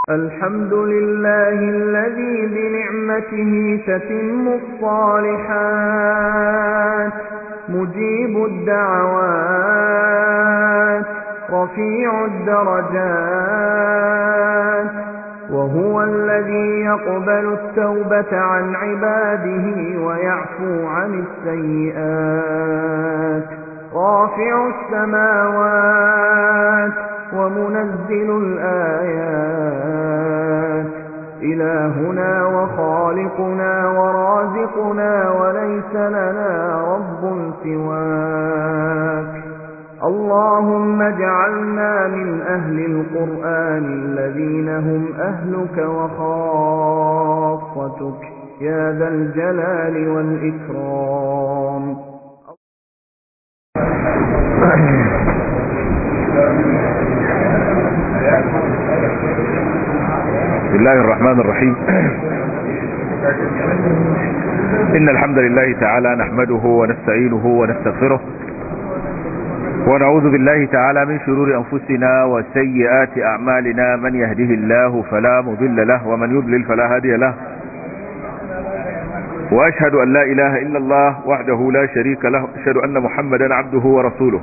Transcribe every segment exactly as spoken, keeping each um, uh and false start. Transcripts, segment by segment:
الحمد لله الذي بنعمته تتم الصالحات مجيب الدعوات رفيع الدرجات وهو الذي يقبل التوبة عن عباده ويعفو عن السيئات رافع السماوات ومنزل الآيات إلهنا وخالقنا ورازقنا وليس لنا رب سواك اللهم اجعلنا من أهل القرآن الذين هم أهلك وخاصتك يا ذا الجلال والإكرام. بسم الله الرحمن الرحيم. إن الحمد لله تعالى نحمده ونستعينه ونستغفره ونعوذ بالله تعالى من شرور أنفسنا وسيئات أعمالنا من يهده الله فلا مضل له ومن يضلل فلا هادي له وأشهد أن لا إله إلا الله وحده لا شريك له أشهد أن محمدا عبده ورسوله.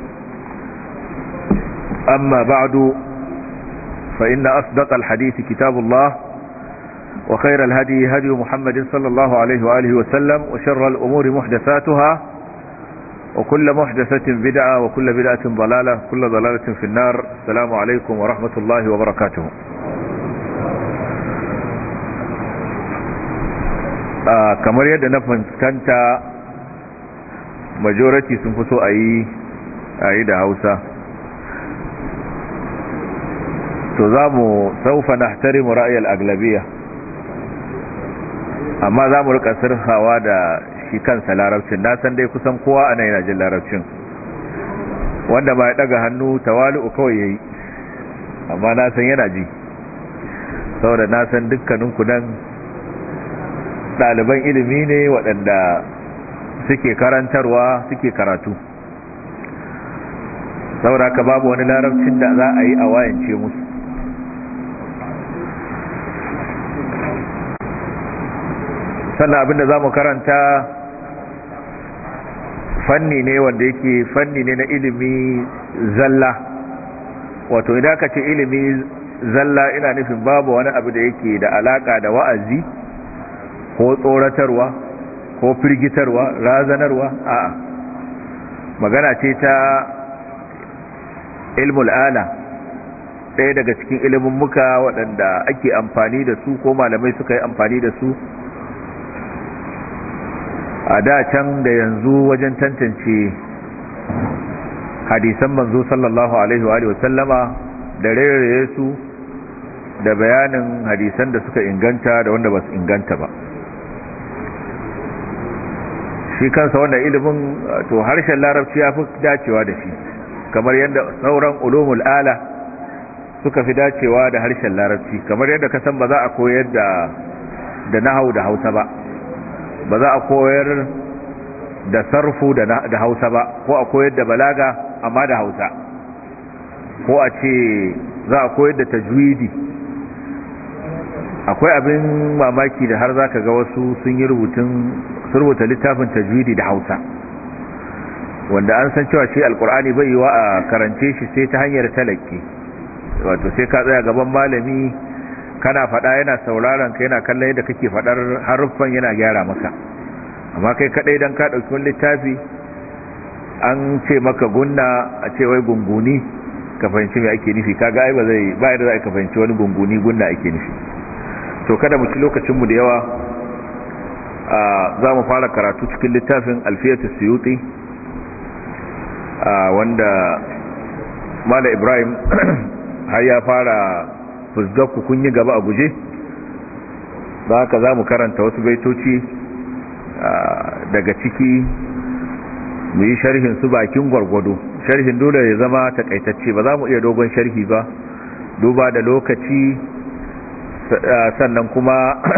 أما بعد فإن أصدق الحديث كتاب الله وخير الهدي هدي محمد صلى الله عليه وآله وسلم وشر الأمور محدثاتها وكل محدثة بدعة وكل بدعة ضلالة كل ضلالة في النار. السلام عليكم ورحمة الله وبركاته. آه kamar yadda na fuskanta majority sun fi so a yi da Hausa, to za mu saufa na tarimu ra'ayar aglabiya, amma za mu rika sirhawa da shi kansa larabcin. Na san dai kusan kowa ana yana jin larabcin, wanda ba ya daga hannu tawali'u kawai yayi, amma na san yana ji, saboda na san dukkaninku nan ɗaliban ilimi ne waɗanda suke karantarwa suke karatu, saboda haka babu wani larabcin da za a yi a wayance musu. sannan abinda za mu karanta fanni ne wanda yake fanni ne na ilimi zalla, wato idan ka ce ilimi zalla ina nufin babu wani abu da yake da alaka da wa'azi ko tsoratarwa ko firgitarwa razanarwa, a'a magana ce ta ilmul ala, ɗaya daga cikin ilimin muka waɗanda ake amfani da su ko malamai suka yi amfani da su a da can da yanzu wajen tantance hadisan manzo sallallahu alaihi wa sallama da rere su da bayanin hadisan da suka inganta da wanda ba su inganta ba. Shi kansa wannan ilimin to harshen larabci ya fi dacewa da shi, kamar yadda sauran ulumul ala suka fi dacewa da harshen larabci. Kamar yadda ka san ba za a koyar da da nahwu da Hausa ba, ba za a koyar da sarfu da Hausa ba, ko a koyar da balaga amma da Hausa, ko a ce za a koyar da tajwidi. Akwai abin mamaki da har zaka ga wasu sun yi rubutun sun rubuta littafin tajwidi da Hausa, wanda an san cewa shi alkur'ani bai yiwa a karance shi sai ta hanyar talaki, wato sai ka tsaya gaban malami kana faɗa yana sauraron ka, yana kallon yadda kake faɗar haruffan, yana gyara maka. Amma kai kadai dan ka dauki wani littafi an ce maka gunna, a ce wai gunguni, ka fahimci me ake nufi, kaga ai ba zai ba yadda za ka fahimci wani gunguni gunna ake nufi. To kada mu ci lokacin mu da yawa, za mu fara karatu cikin littafin Alfiyatu Suyuti wanda Mala Ibrahim har ya fara fusdakku kun yi gaba a guje. Za haka za mu karanta wasu baitoci daga ciki mu yi sharhin su bakin gwargwado. Sharhin dole ya zama takaitacce, ba za mu iya dogon sharhi ba duba da lokaci, sannan kuma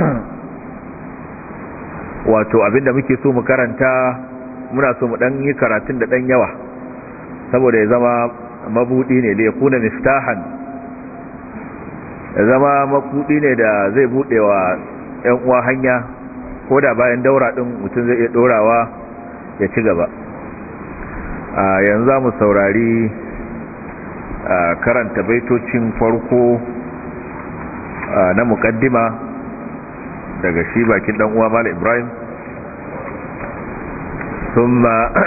wato abinda muke so mu karanta muna so mu dan yi karatun da dan yawa saboda ya zama mabudi ne da ya kuna miftahan ya zama makudi ne da zai bude wa ƴan uwa hanya ko da bayan daura din mutum zai iya dorawa ya ci gaba. a yanzu za mu saurari karanta baitocin farko na mukaddima daga shi bakin dan uwa Malam Ibrahim, ثم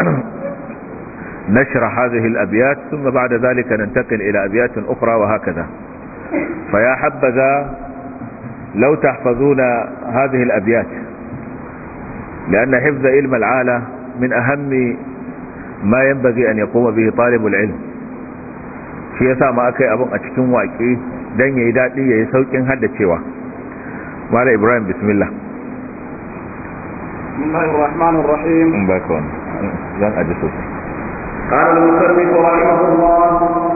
نشرح هذه الأبيات ثم بعد ذلك ننتقل إلى أبيات أخرى وهكذا. فيا حبذا لو تحفظون هذه الأبيات، لأن حفظ علم العالة من أهم ما ينبغي أن يقوم به طالب العلم. shi yasa ma akai abun a cikin waƙe dan yayi dadi yayi saukin haddacewa. Malam Ibrahim, bismillah. Bismillahir Rahmanir Rahim. Bakon zan ajisu. قال المصنف رحمه الله: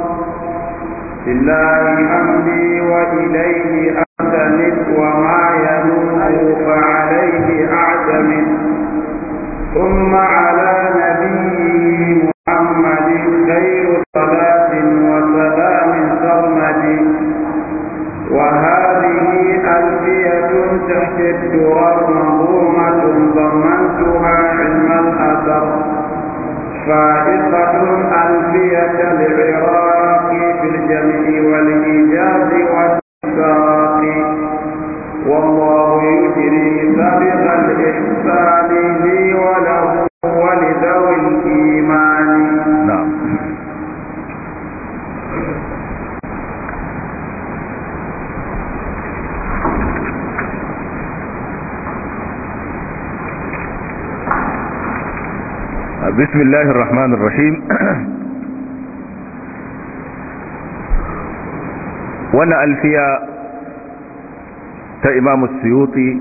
لله حمدي وإليه أستند وما ينوء فعليه أعتمد، ثم على نبي محمد خير صلاة وسلام سرمد. وهذه ألفية تحت الدرر منظومة ضمنتها علم الأثر، فائقة ألفية العراق في الجمع والإيجاز والإشراق. والله يجري سبق الإحسان لي وله ولذوي الإيمان. نعم. بسم الله الرحمن الرحيم. وانا ألفية تا إمام السيوطي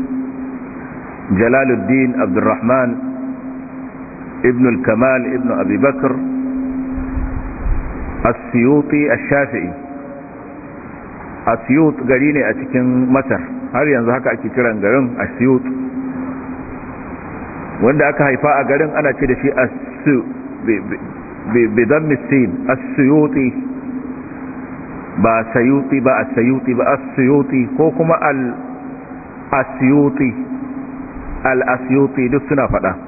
جلال الدين عبد الرحمن ابن الكمال ابن أبي بكر السيوطي الشافعي. السيوط قريني أتكن مصر، هل ينزهك أكتران قرن السيوط، wanda aka haifa a garin ana ce da shi as-su bi dhammi sin as-suyuti, ba sayuti ba as-sayuti ba as-suyuti, ko kuma al-asyuti al-asyuti duk suna fada.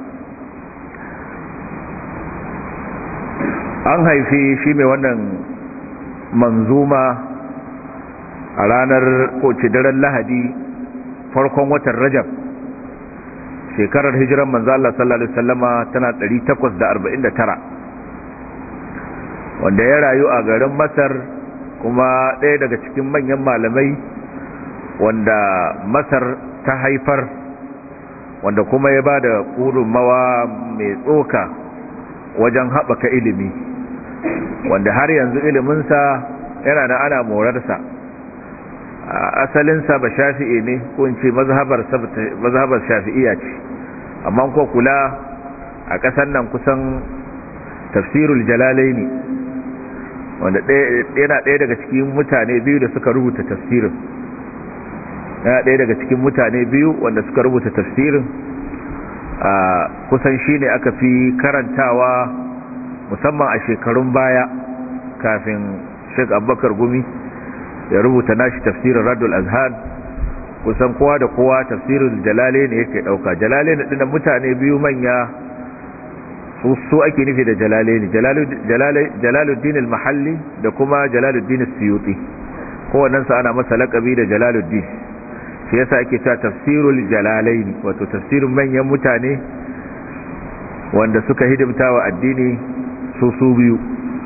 an haifi shi mai wannan manzuma a ranar ko daren Lahadi farkon watan Rajab shekarar hijiran manzo Allah sallallahu alaihi wasallama tana ɗari takwas da arba'in da tara, wanda ya rayu a garin Masar, kuma ɗaya daga cikin manyan malamai wanda Masar ta haifar, wanda kuma ya bada gudunmawa mai tsoka wajen haɓaka ilimi, wanda har yanzu iliminsa yana da ana morarsa. asalinsa ba shafi'i ne, ko in ce mazhabar shafi'iyya ce, amma ko kula a ƙasar nan kusan tafsirul jalalaini, wanda yana ɗaya daga cikin mutane biyu da suka rubuta tafsirin yana ɗaya daga cikin mutane biyu wanda suka rubuta tafsirin a kusan shi ne aka fi karantawa musamman a shekarun baya kafin Sheikh Abubakar Gumi ya rubuta nashi tafsirin Radul Azhan. kusan kowa da kowa tafsirin Jalalaini yake dauka. Jalalaini din mutane biyu manya su su ake nufi da Jalalaini, Jalaluddin al-Mahalli da kuma Jalaluddin as-Suyuti. kowannen sa ana masa laqabi da Jalaluddin, shi yasa ake cewa tafsirul Jalalaini, wato tafsirin manyan mutane wanda suka hidimta wa addini su su biyu.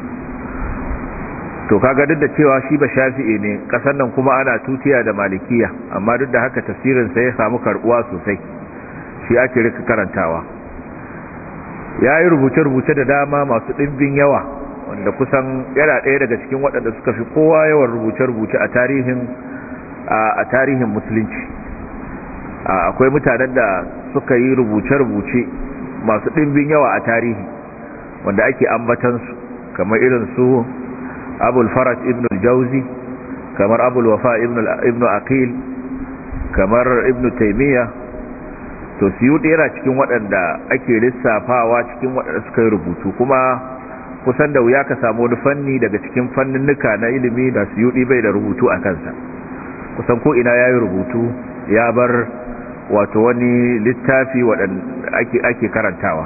to kaga duk da cewa shi ba shafi'i ne, kasar nan kuma ana tutiya da malikiya, amma duk da haka tafsirin sa ya samu karbuwa sosai, shi ake rika karantawa. yayi rubuce-rubuce da dama masu dimbin yawa, wanda kusan yana ɗaya daga cikin waɗanda suka fi kowa yawan rubuce-rubuce a tarihin a tarihin musulunci. akwai mutanen da suka yi rubuce-rubuce masu dimbin yawa a tarihi wanda ake ambatansu, kamar irin su abul faraj ibn al-jawzi, kamar abul wafa ibn aqil, kamar ibn taymiya. to suyuti yana cikin waɗanda ake lissafawa cikin waɗanda suka yi rubutu, kuma kusan da wuya ka samu wani fanni daga cikin fanninnuka na ilimi da Suyuti bai da rubutu a kansa. Kusan ko ina yayi rubutu, ya bar wato wani littafi wadanda ake ake karantawa.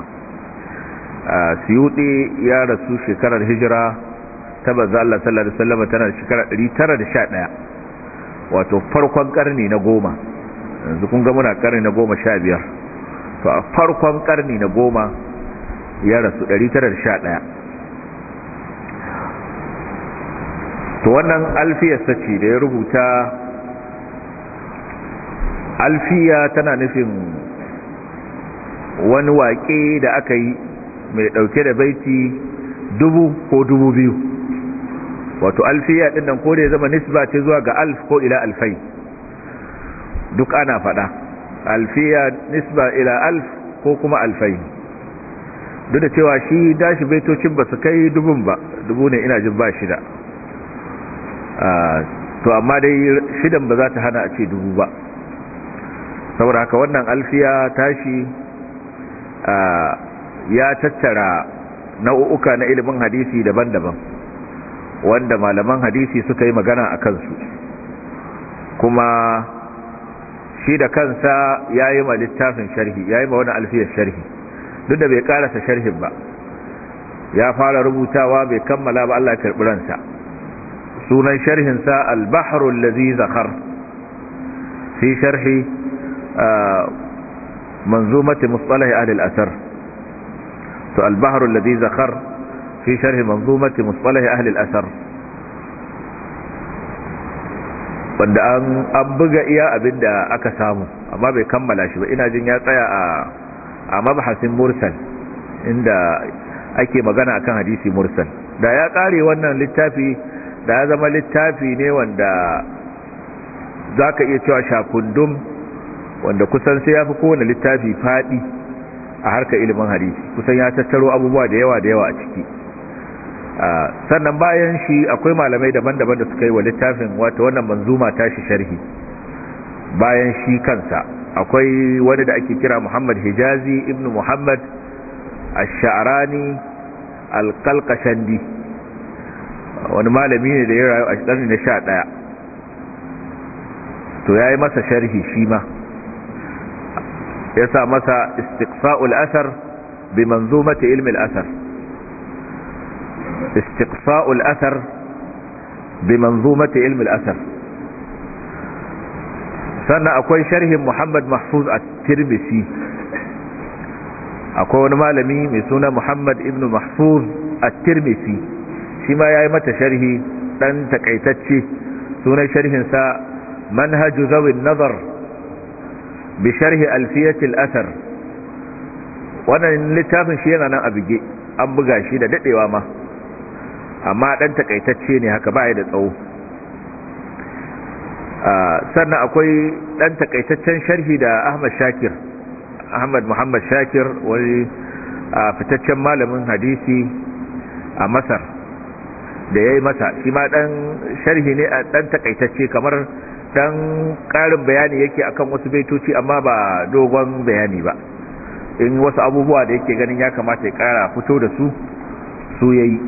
Suyuti ya rasu shekarar hijira ta manzo Allah sallallahu alaihi wasallam tana shekara ɗari tara da sha ɗaya, wato farkon karni na goma. Yanzu kun ga muna karni na goma sha biyar, to a farkon karni na goma ya rasu ɗari tara da sha ɗaya. to wannan alfiyarsa ce da ya rubuta. Alfiya tana nufin wani waƙe da aka yi mai ɗauke da baiti dubu ko dubu biyu, wato alfiya ɗin nan ko da ya zama nisba ce zuwa ga alf ko ila alfai, duk ana faɗa. Alfiya nisba ila alf ko kuma alfai, duk da cewa shi dashi baitocin ba su kai dubun ba, dubu ne ina jin ba shida, to amma dai shidan ba za ta hana a ce dubu ba. Saboda haka wannan alfiya tashi ya tattara nau'uka na ilimin hadisi daban-daban wanda malaman hadisi suka yi magana a kansu, kuma shi da kansa ya yi ma littafin sharhi, ya yi ma wani alfiyar sharhi, duk da bai karasa sharhin ba, ya fara rubutawa bai kammala ba, Allah ya karɓi ransa. Sunan sharhinsa al-bahrul ladhi zakhar fi sharhi منظومة مصطلح أهل الأثر. البحر الذي ذخر في شرح منظومة مصطلح أهل الأثر، wanda an buga iya abin da aka samu amma bai kammala shi ba. Ina jin ya tsaya a a mabhasin mursal inda ake magana akan hadisi mursal. Da ya kare wannan littafi da ya zama littafi ne wanda zaka iya cewa shakundum, wanda kusan sai ya fi kowane littafi faɗi a harkar ilimin hadisi, kusan ya tattaro abubuwa da yawa da yawa a ciki. Sannan bayan shi akwai malamai daban-daban da suka yi wa littafin wato wannan manzuma tashi sharhi. Bayan shi kansa akwai wani da ake kira Muhammad Hijazi ibn Muhammad Ash-Sha'rani Al-Qalqashandi, wani malami ne da ya rayu a ƙarni na sha ɗaya, to yayi masa sharhi shi ma, ya sa masa istiqsa'ul asar bi manzumati ilmi al-asar. istiqsa'ul asar bi manzumati ilmi al-asar. sannan akwai sharhin Muhammad Mahfuz at-Tirmidhi, akwai wani malami mai suna Muhammad ibn Mahfuz at-Tirmidhi, shi ma yayi mata sharhi dan takaitacce, sunan sharhin sa manhaj zawi an-nazar bisharhi alfiyatil asar. wannan littafin shi yana nan a bige, an buga shi da dadewa ma, amma dan takaitacce ne haka, ba ya da tsawo. sannan akwai dan takaitaccen sharhi da Ahmad Shakir, Ahmad Muhammad Shakir, wani fitaccen malamin hadisi a Masar, da yayi masa shi ma dan sharhi ne a dan takaitacce, kamar dan karin bayani yake akan wasu baitoci amma ba dogon bayani ba. In wasu abubuwa da yake ganin ya kamata ya kara fito da su su yayi.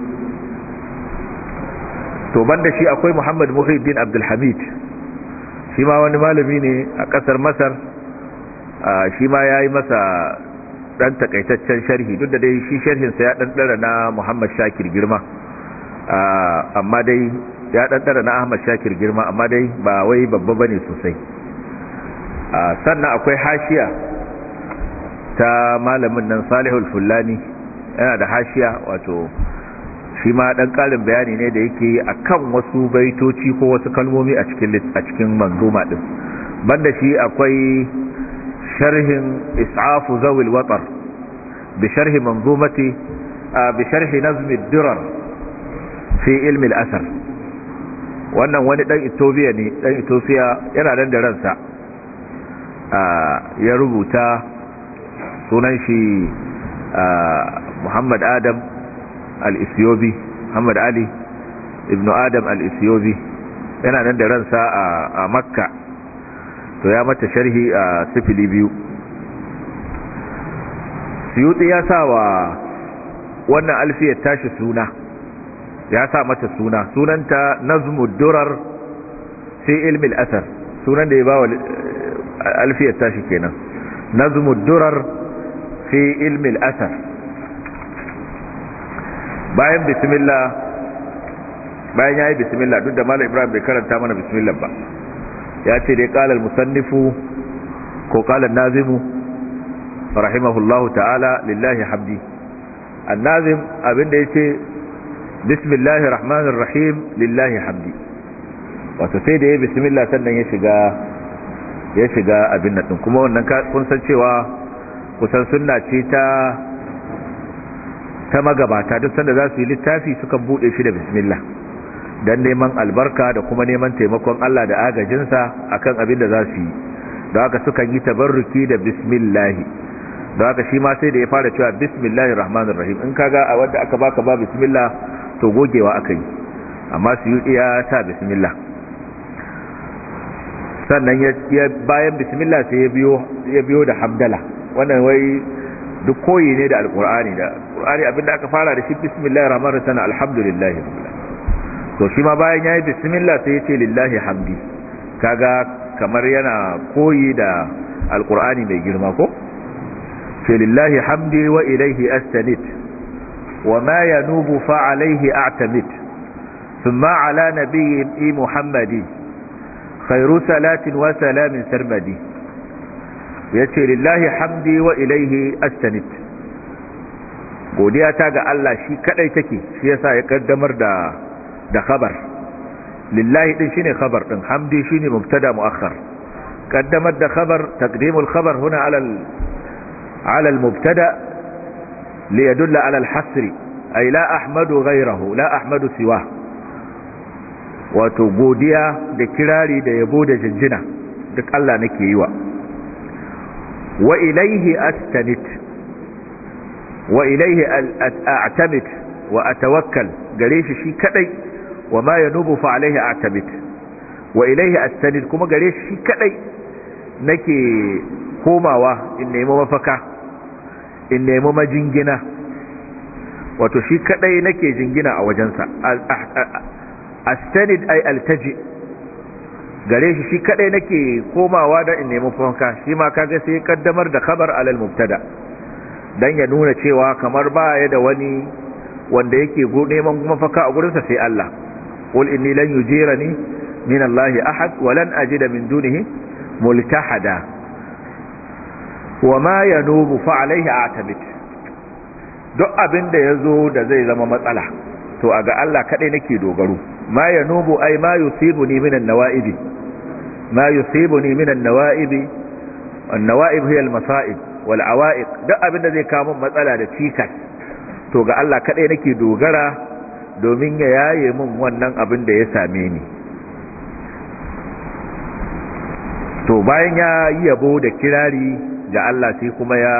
To banda shi akwai Muhammad Muhyiddin Abdul Hamid, shi ma wani malami ne a kasar Masar, shi ma yayi masa dan takaitaccen sharhi, duk da dai shi sharhin sa ya dan dara na Muhammad Shakir girma, amma dai ya ɗanɗara na Ahmad Shakir girma, amma dai ba wai babba bane sosai. Sannan akwai hashiya ta malamin nan Salihul Fullani, yana da hashiya, wato shi ma ɗan ƙarin bayani ne da yake yi akan wasu baitoci ko wasu kalmomi a cikin a cikin manzuma din. Banda shi akwai sharhin Is'afu Zawil Watar bi sharhi manzumati bi sharhi Nazm ad-Durar fi ilmi al-athar. Wannan wani dan Ethiopia ne, dan Ethiopia, yana nan da ransa, ya rubuta, sunan shi Muhammad Adam al-Ethiopi, Muhammad Ali ibn Adam al-Ethiopi, yana nan da ransa a Makka, to ya mata sharhi a sifili biyu. Suyuti ya sa wa wannan alfiyar tashi suna ya sa mata suna sunanta nazmud durar fi ilmi al-athar sunan da ya bawa alfiyar tashi kenan nazmud durar fi ilmi al-athar bayan bismillah bayan yayi bismillah duk da malam Ibrahim bai karanta mana bismillah ba ya ce dai qala al-musannifu ko qala an-nazimu rahimahullahu ta'ala lillahi hamdi an-nazim abinda yace bismillahir rahmanir rahim lillahi hamdi wato sai da yayi bismillah sannan ya shiga ya shiga abin nan kuma wannan kun san cewa kusan sunna ce ta ta magabata duk sanda za su yi littafi sukan bude shi da bismillah dan neman albarka da kuma neman taimakon Allah da agajinsa akan abin da za su yi don haka sukan yi tabarruki da bismillah don haka shi ma sai da ya fara cewa bismillahir rahmanir rahim in kaga a wanda aka baka ba bismillah to gogewa aka yi amma su yi iya ta bismillah sannan ya bayan bismillah sai ya biyo ya biyo da hamdala wannan wai duk koyi ne da alqur'ani da alqur'ani abinda aka fara da shi bismillahir rahmanir rahim alhamdulillah to shi ma bayan yayi bismillah sai ya ce lillahi hamdi kaga kamar yana koyi da alqur'ani mai girma ko ce lillahi hamdi wa ilayhi astanid wa ma yanubu fa alayhi a'tamid thumma ala nabiyyi muhammadi khairu salatin wa salamin sarmadi yace lillahi hamdi wa ilayhi astanid godiya ta ga Allah shi kadai take shi yasa ya kaddamar da da khabar lillahi din shine khabar din hamdi shine mubtada muakhar kaddamar da khabar taqdimul khabar huna ala ala al mubtada li yadulla ala al hasr ay la ahmadu ghayrahu la ahmadu siwa wato godiya da kirari da yabo da jinjina duk Allah nake yi wa wa ilayhi astanid wa ilayhi a'tamid wa atawakkal gare shi shi kadai wa ma yanubu fa alaihi a'tabit wa ilayhi astanid kuma gare shi kadai nake komawa in nemi mafaka in nemi majingina wato shi kadai nake jingina a wajensa astanid ay altaji gare shi shi kadai nake komawa da in nemi mafaka shi ma kaga sai kaddamar da khabar alal mubtada dan ya nuna cewa kamar ba ya da wani wanda yake neman mafaka a gurinsa sai Allah قل إني لن يجيرني من الله أحد ولن أجد من دونه ملتحدا وما ينوب فعليه أعتمد duk abin da ya zo da zai zama matsala to a ga Allah kaɗai nake dogaro ma yanubu ay ma yusibuni minan nawa'ibi ma yusibuni minan nawa'ibi an-nawa'ib hiya al-masa'ib wal awa'iq duk abin da zai kawo matsala da cikas to ga Allah kaɗai nake dogara domin ya yaye min wannan abin da ya same ni to bayan ya yi yabo da kirari ga Allah sai kuma ya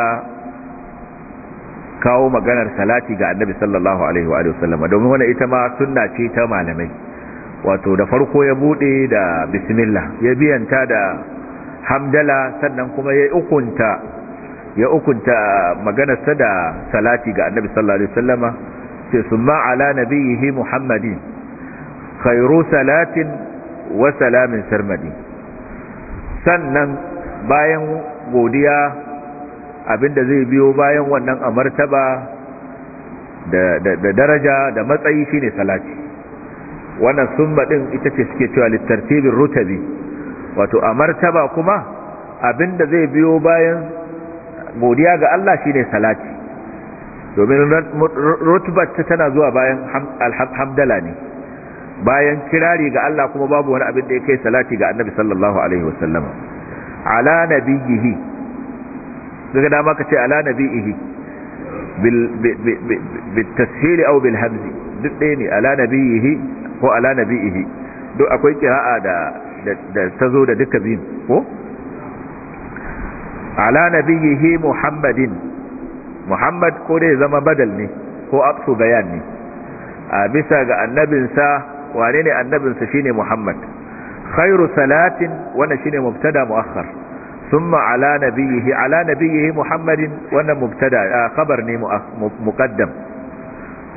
kawo maganar salati ga annabi sallallahu alaihi wa sallam domin wannan ita ma sunna ce ta malamai wato da farko ya bude da bismillah ya biyanta da hamdala sannan kuma ya ukunta ya ukunta maganar sa da salati ga annabi sallallahu alaihi wa sallama sai summa ala nabiyhi muhammadin khairu salatin wa salamin sarmadi sannan bayan godiya abinda zai biyo bayan wannan a martaba da, da, da daraja da matsayi shine salati wannan summa din ita ce suke cewa littartibin rutabi wato a martaba kuma abinda zai biyo bayan godiya ga Allah shine salati domin rutubat tana zuwa bayan alhamdala ne bayan kirari ga Allah kuma babu wani abin da ya kai salati ga annabi sallallahu alaihi wasallam ala nabiyhi daga dama ka ce ala nabiyhi bil bil tashil aw bil hamz duk ɗaya ne ala nabiyhi ko ala nabiyhi duk akwai qira'a da da tazo da duka biyun ko ala nabiyhi muhammadin Muhammad ko dai zama badal ne ko aqsu bayan ne a bisa ga annabinsa wane ne annabinsa shine Muhammad khairu salatin wannan shine mubtada muakhar thumma ala nabiyhi ala nabiyhi Muhammadin wannan mubtada khabar ne muqaddam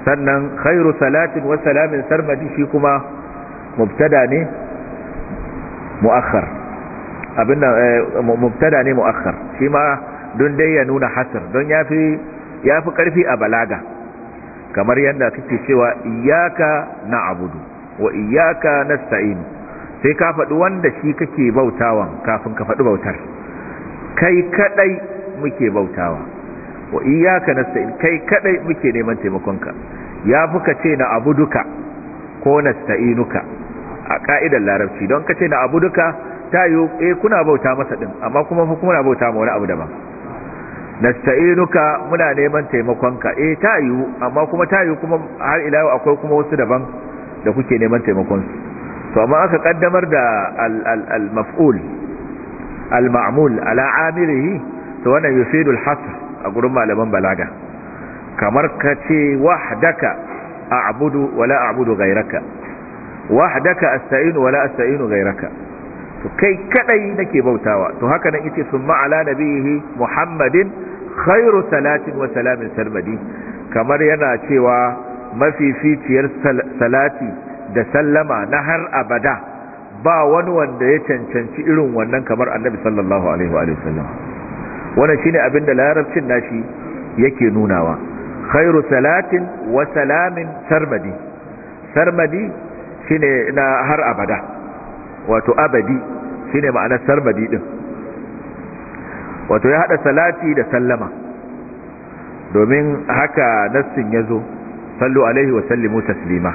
sannan khairu salatin wa salamin sarmadi shi kuma mubtada ne mu'akhkhar abinda mubtada ne mu'akhkhar shi ma don dai ya nuna hasr don yafi yafi karfi a balaga kamar yadda kake cewa iyyaka na'budu wa iyyaka nasta'in sai ka faɗi wanda shi kake bautawan kafin ka faɗi bautar kai kadai muke bautawa wa iyyaka nasta'in kai kadai muke neman taimakonka ya fuka ce na abuduka ko nasta'inuka a ka'idar larabci don kace na abuduka tayo eh kuna bauta masa din amma kuma fa kuna bauta ma wani abu daban nasta'inuka muna neman taimakonka eh tayo amma kuma tayo kuma har ila yau akwai kuma wasu daban da kuke neman taimakon su to amma aka kaddamar da al-maf'ul al-ma'mul ala amirihi to wannan yufidu al-hasr a gurin malaman balaga kamar kace wahdaka a'budu wala a'budu ghayraka wahdaka asta'inu wala asta'inu ghayraka to kai kadai nake bautawa to haka nan yace summa ala nabihi muhammadin khairu salatin wa salamin sarmadi kamar yana cewa mafificiyar salati da sallama na har abada ba wani wanda ya cancanci irin wannan kamar annabi sallallahu alaihi wa sallam wannan shine abin da larabcin nashi yake nunawa khairu salatin wa salamin sarmadi sarmadi shine na har abada wato abadi shine ma'anar sarmadi din wato ya hada salati da sallama domin haka nassin yazo sallu alaihi wa sallimu taslima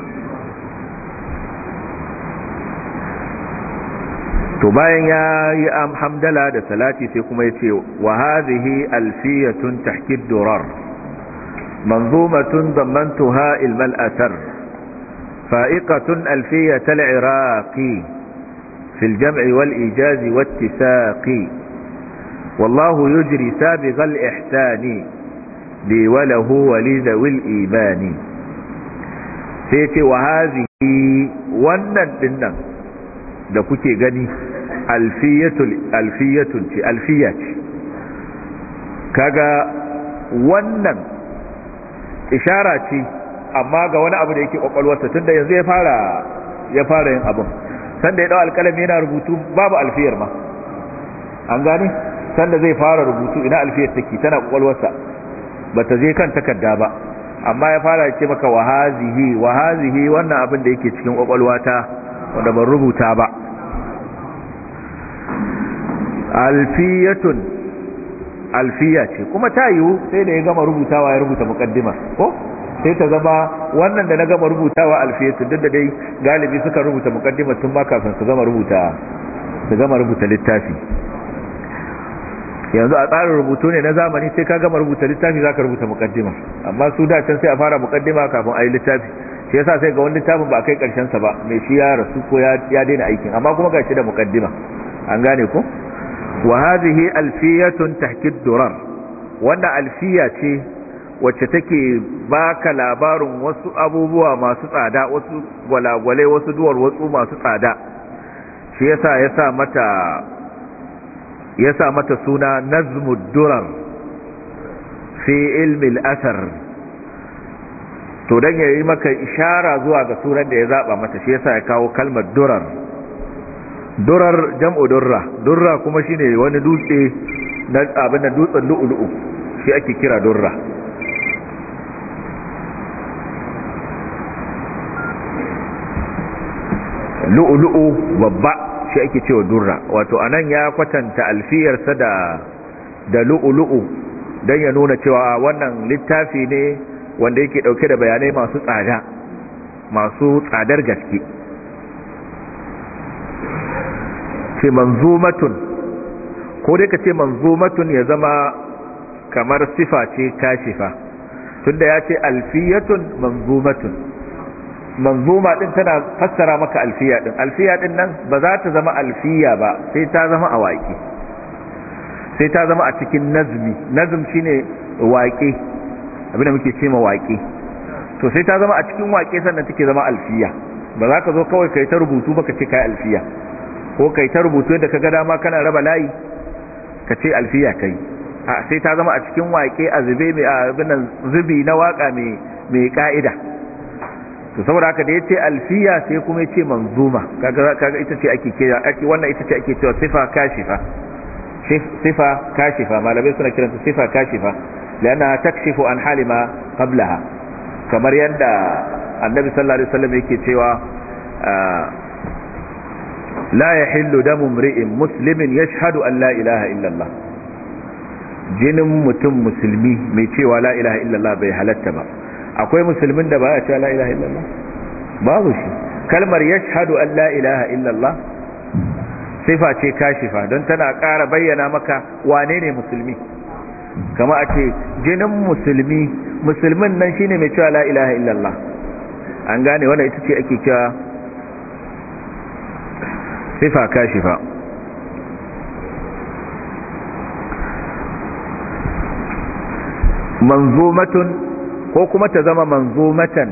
to bayan ya yi hamdala da salati sai kuma yace wa hadhihi alfiyatun tahkid durar manzumatun dammantuha ilmal athar fa'iqatun alfiyat al-iraqi fi al-jam' wal-ijaz wat-tisaq wallahu yujri sabiq al-ihsani li wa lahu wa li dhawil imani sai yace wa hadhihi wannan dinnan da kuke gani alfiyatul alfiyatun ce alfiya ce kaga wannan ishara ce amma ga wani abu da yake kwakwalwarsa tunda yanzu ya fara ya fara yin abin sanda ya dau alkalami yana rubutu babu alfiyar ma an gane sanda zai fara rubutu ina alfiyar take tana kwakwalwarsa bata je kan takarda ba amma ya fara ce maka wahazihi wahazihi wannan abin da yake cikin kwakwalwata wanda ban rubuta ba alfiyatun alfiya ce kuma ta yiwu sai da ya gama rubutawa ya rubuta mukaddima ko sai ta zama wannan da na gama rubutawa alfiyatun duk da dai galibi suka rubuta mukaddima tun ma kafin su gama rubuta su gama rubuta littafi yanzu a tsarin rubutu ne na zamani sai ka gama rubuta littafi zaka rubuta mukaddima amma su da can sai a fara mukaddima kafin a yi littafi shi yasa sai ga wani littafin ba kai karshen sa ba mai shi ya rasu ko ya ya daina aikin amma kuma gashi da mukaddima an gane ko wa hadhihi alfiyatun tahkid durar wannan alfiya ce wacce take baka labarin wasu abubuwa masu tsada wasu gwalagwale wasu duwar wasu masu tsada shi yasa yasa mata yasa mata suna nazmud durar fi ilmi al-athar to dan yayi maka ishara zuwa ga suran da ya zaba mata shi yasa ya kawo kalmar durar durar jam'u durra durra kuma shine wani dutse na abin da dutsen lu'lu'u shi ake kira durra lu'lu'u babba shi ake cewa durra wato anan ya kwatanta alfiyar sa da da lu'lu'u dan ya nuna cewa wannan littafi ne wanda yake dauke da bayanai masu tsada masu tsadar gaske ce manzumatun ko dai ka ce manzumatun ya zama kamar sifa ce kashifa tunda ya ce alfiyatun manzumatun manzuma din tana fassara maka alfiya din alfiya din nan ba za ta zama alfiya ba sai ta zama a waƙe sai ta zama a cikin nazmi nazm shine waƙe abinda muke ce ma waƙe to sai ta zama a cikin waƙe sannan take zama alfiya ba za ka zo kawai kai ta rubutu ba ka ce kai alfiya ko kai ta rubutu da kaga dama kana raba layi ka ce alfiya kai a sai ta zama a cikin waƙe a zube mai abin nan zubi na waka mai mai ka'ida. to saboda haka da yace alfiya sai kuma yace manzuma, kaga kaga ita ce ake kira ake wannan ita ce ake cewa sifa kashifa. sifa kashifa malamai suna kiranta sifa kashifa lana takshifu an hali ma qablaha, kamar yadda annabi sallallahu alaihi wasallam yake cewa la yahillu damu imri'in muslimin yashhadu an la ilaha illa Allah, jinin mutum musulmi mai cewa la ilaha illa Allah bai halatta ba. akwai musulmin da ba ya cewa la ilaha illa Allah? babu shi. kalmar yashhadu an la ilaha illa Allah sifa ce kashifa don tana ƙara bayyana maka wane ne musulmi. kama a ce jinin musulmi, musulmin nan shine mai cewa la ilaha illa Allah. an gane wannan ita ce ake cewa sifa kashifa. manzumatun ko kuma ta zama manzumatan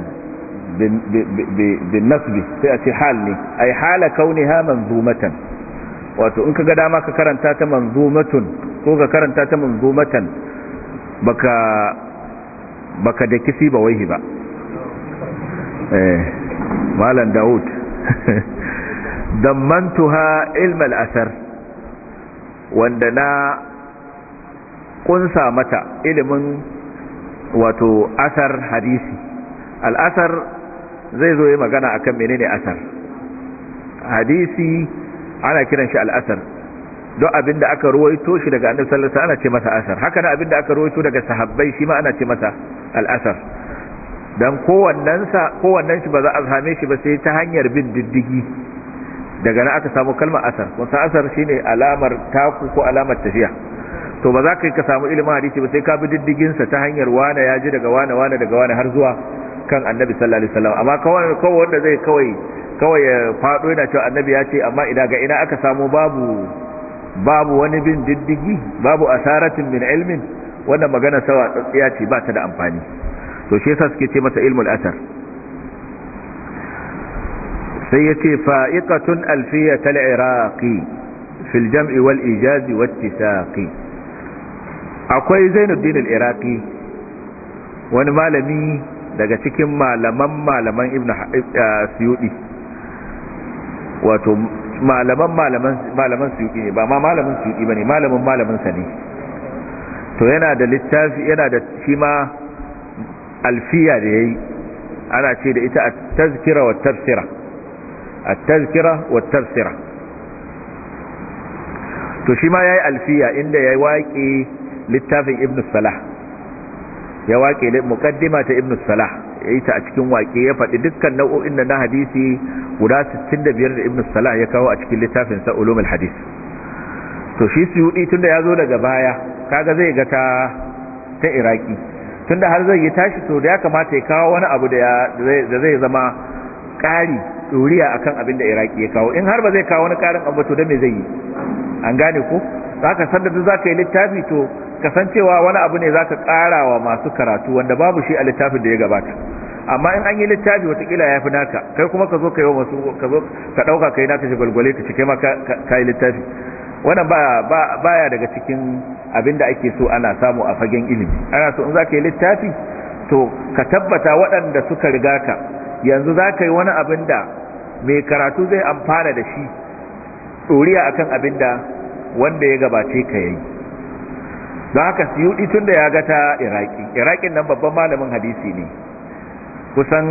bin nasbi sai a ce hal ne, ai hala kauniha manzumatan. wato in ka ga dama ka karanta ta manzumatun ko ka karanta ta manzumatan baka baka da kisi ba waihi ba. eh malam Daud dammantuha ilm al-athar, wanda na kunsa mata ilimin wato asar hadisi. al-asar zai zo yi magana akan menene asar. hadisi ana kiran shi al-asar, don abinda aka ruwaito shi daga annabi sallallahu alaihi wasallam ana ce masa asar. haka nan abinda aka ruwaito daga sahabbai shi ma ana ce masa al-asar. dan kowannen sa kowannen shi ba za a same shi ba sai ta hanyar bin diddigi, daga nan aka samu kalmar asar. wasu asar shine alamar taku ko alamar tafiya. to ba za ka yi ka samu ilimin hadisi ba sai ka bi diddigin sa ta hanyar wane ya ji daga wane wane daga wane har zuwa kan annabi sallallahu alaihi wasallam. amma kawai kawai wanda zai kawai kawai ya fado yana cewa annabi ya ce, amma idan ga ina aka samu babu babu wani bin diddigi, babu asaratin min ilmin, wannan magana sawa tsatsiya ce, ba ta da amfani. to shi yasa suke ce masa ilmul asar. sai yace fa'iqatun alfiyat al-iraqi fil jam'i wal ijaz wat tisaqi. akwai Zainuddin al-Iraqi, wani malami daga cikin malaman malaman Ibn Suyuti, wato malaman malaman malaman Suyuti ne, ba ma malamin Suyuti bane, malamin malamin sa ne. to yana da littafi, yana da shi ma alfiya da yayi, ana ce da ita at-tazkira wat tafsira. at-tazkira wat tafsira to shi ma yayi alfiya inda yayi waƙe littafin Ibn Salah, ya waƙe muqaddima ta Ibn Salah, yayi ta a cikin waƙe, ya faɗi dukkan nau'o'in na hadisi guda sittin da biyar da Ibn Salah ya kawo a cikin littafin sa Ulumul Hadis. to shi Suyuti tunda ya zo daga baya, kaga zai ga ta ta Iraki, tunda har zai yi tashi, to da ya kamata ya kawo wani abu da zai zama ƙari doriya akan abin da Iraki ya kawo. in har ba zai kawo wani ƙarin abu to da me zai yi? an gane ko? zaka san da zaka yi littafi to kasancewa wani abu ne zaka ƙara wa masu karatu wanda babu shi a littafin da ya gabata. amma in an yi littafi watakila ya fi naka, kai kuma ka zo ka yi wa masu ka zo ka ɗauka kai naka shi gwalgwale ka cike ma ka yi littafi. wannan ba ya daga cikin abin da ake so ana samu a fagen ilimi. ana so in za ka yi littafi to ka tabbata waɗanda suka riga ka yanzu za ka yi wani abin da mai karatu zai amfana da shi ɗoriya akan abin da wanda ya gabace ka yayi. don haka Suyuti tun da ya ga ta Iraki, Irakin nan babban malamin hadisi ne, kusan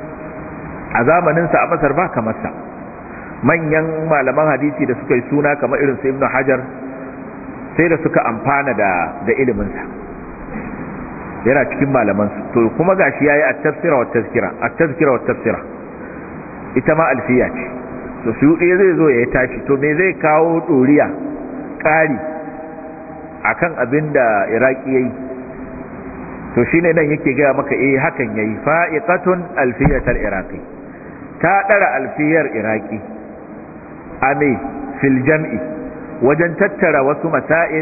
a zamaninsa a Masar ba kamar sa. manyan malaman hadisi da suka yi suna kamar irin su Ibn Hajar sai da suka amfana da da iliminsa, yana cikin malamansu. to kuma gashi yayi at-tafsira wa at-tazkira at-tazkira wa at-tafsira, ita ma alfiya ce. to Suyuti zai zo ya tashi, to me zai kawo doriya ƙari akan abin da Iraki yayi? to shine nan yake ga maka eh hakan yayi. fa'iqatun alfiyatul iraqi, ta dara alfiyar Iraki ame fil jam'i, wajen tattara wasu masail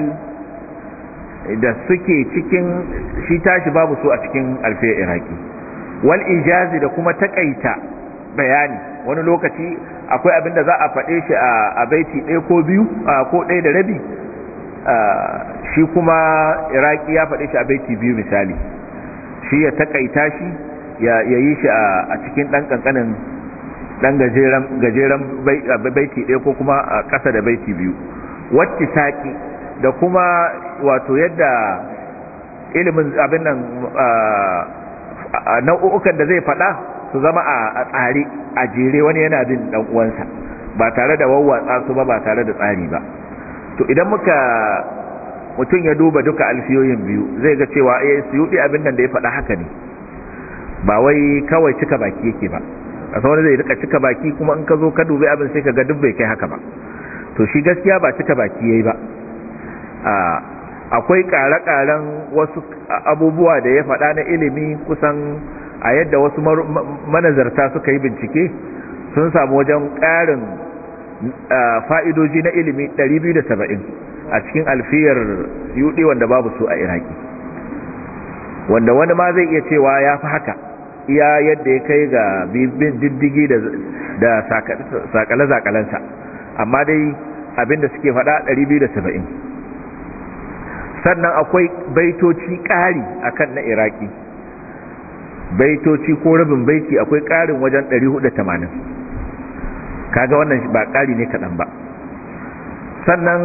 da suke cikin shi tashi babu su a cikin alfiyar Iraki, wal ijazi da kuma takaita bayani. wani lokaci akwai abin da za a faɗe shi a baiti ɗaya ko biyu ko ɗaya da rabi, shi kuma Iraki ya faɗe shi a baiti biyu misali. shi ya takaita shi ya yi shi a cikin ɗan ƙanƙanin ɗan gajeren baiti ɗaya ko kuma a ƙasa da baiti biyu. Wacce saƙi da kuma wato yadda ilimin abin nan nau'ukan da zai faɗa su zama a tsare a jere, wani yana bin ɗan uwansa ba tare da wawwatsa su ba ba tare da tsari ba. To idan muka mutum ya duba duka alfiyoyin biyu zai ga cewa eh Suyuti abin nan da ya faɗa haka ne, ba wai kawai cika baki yake ba. A wani zai rika cika baki kuma in ka zo ka dubi abin sai ka ga duk bai kai haka ba. To shi gaskiya ba cika baki yayi ba. Akwai ƙare-ƙaren wasu abubuwa da ya faɗa na ilimi, kusan a yadda wasu manazarta suka yi bincike sun samu wajen ƙarin fa'idoji na ilimi ɗari biyu da saba'in a cikin alfiyar Suyuti wanda babu su a Iraki, wanda wani ma zai iya cewa ya fi haka iya yadda ya kai ga bin diddigi da sakale-sakalensa, amma dai abinda suke faɗa ɗari biyu da saba'in. Sannan akwai baitoci ƙari akan na Iraki, baitoci ko rabin baiti akwai ƙarin wajen ɗari hudu da tamanin. Kaga wannan ba ƙari ne kaɗan ba. Sannan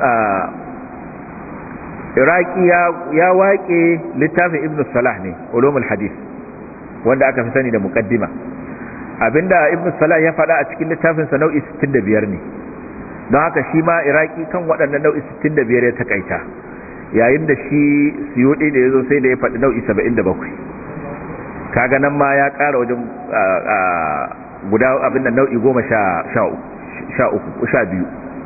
Iraki ya waƙe littafin Ibn Salah ne, Ulumul Hadith, wanda aka fi sani da muqaddima. Abinda Ibn Salah ya faɗa a cikin littafinsa nau'i sittin da biyar ne, don haka shi ma Iraki kan waɗannan nau'i sittin da biyar ya takaita, yayin da shi Suyuti da ya zo sai da ya faɗi nau'i saba'in da bakwai. Kaga nan ma ya ƙara wajen guda abin da nau'i goma sha uku sha biyu.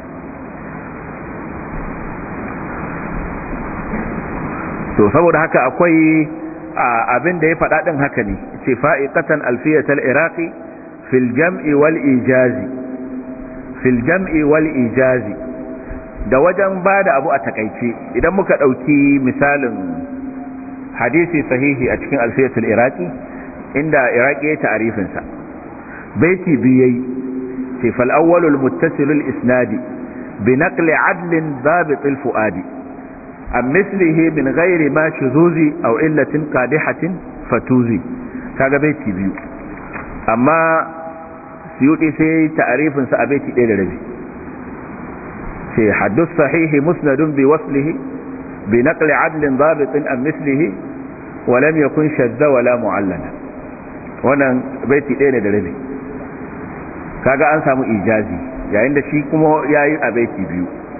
To saboda haka akwai abin da ya faɗa ɗin haka ne, ce fa'iqatan alfiyatal iraqi fil jam'i wal ijazi fil jam'i wal ijazi da wajen bada abu a takaice. Idan muka ɗauki misalin hadisi sahihi a cikin alfiyatul iraqi, inda iraqi ya ta'arifin sa baiti biyai, ce fal awwalul muttasilul isnadi bi naqli adlin dhabitil fuadi am mislihi min ghairi ma shuzuzi aw illatin qadihatin fatuzi. Kaga baiti biyu, amma Suyuti sai ta'arifin sa a baiti ɗaya da rabi, ce haddus sahihi musnadun bi waslihi bi naqli adlin dhabitin am mislihi wa lam yakun shadda wala mu'allana. Wannan baiti ɗaya da rabi. Kaga an samu ijazi, yayin da shi kuma yayi a baiti biyu.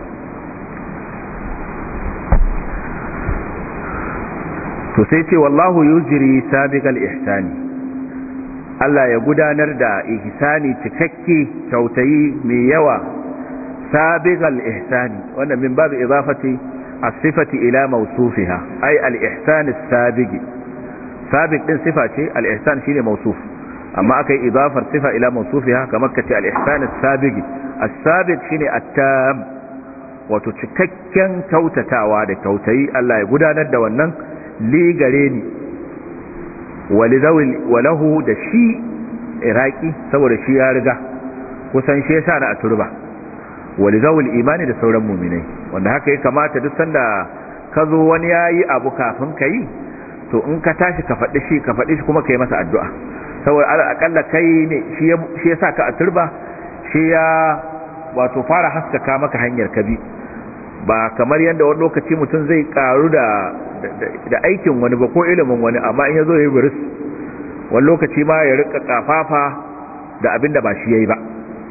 To sai ce wallahu yujri sabiqal ihsani, Allah ya gudanar da ihsani cikakke, kyautayi mai yawa. sabiqal ihsani, wannan min babu idafati as-sifati ila mawsufiha, ay al-ihsan as-sabiq. sabiq din sifa ce, al-ihsan shine mawsuf, amma akai idafar sifa ila mawsufiha kamar kace al-ihsan as-sabiq. as-sabiq shine at-tam, wato cikakken kyautatawa da kyautayi Allah ya gudanar da wannan li gare ni walidawil walahu da shi Iraki, saboda shi ya riga kusan shi yasa na a turba, walidawil imani da sauran mu'minai, wanda haka ya kamata duk sanda ka zo wani yayi abu kafin ka yi, to in ka tashi ka faɗi shi ka faɗi shi kuma ka yi masa addu'a, saboda akalla kai ne shi ya sa ka a turba, shi ya wato fara haskaka maka hanyar kabi, ba kamar yadda wani lokaci mutum zai karu da da aikin wani ba ko ilimin wani, amma in ya zo ya yi buris wani lokaci ma ya rika kafafa da abin da ba shi ya yi ba.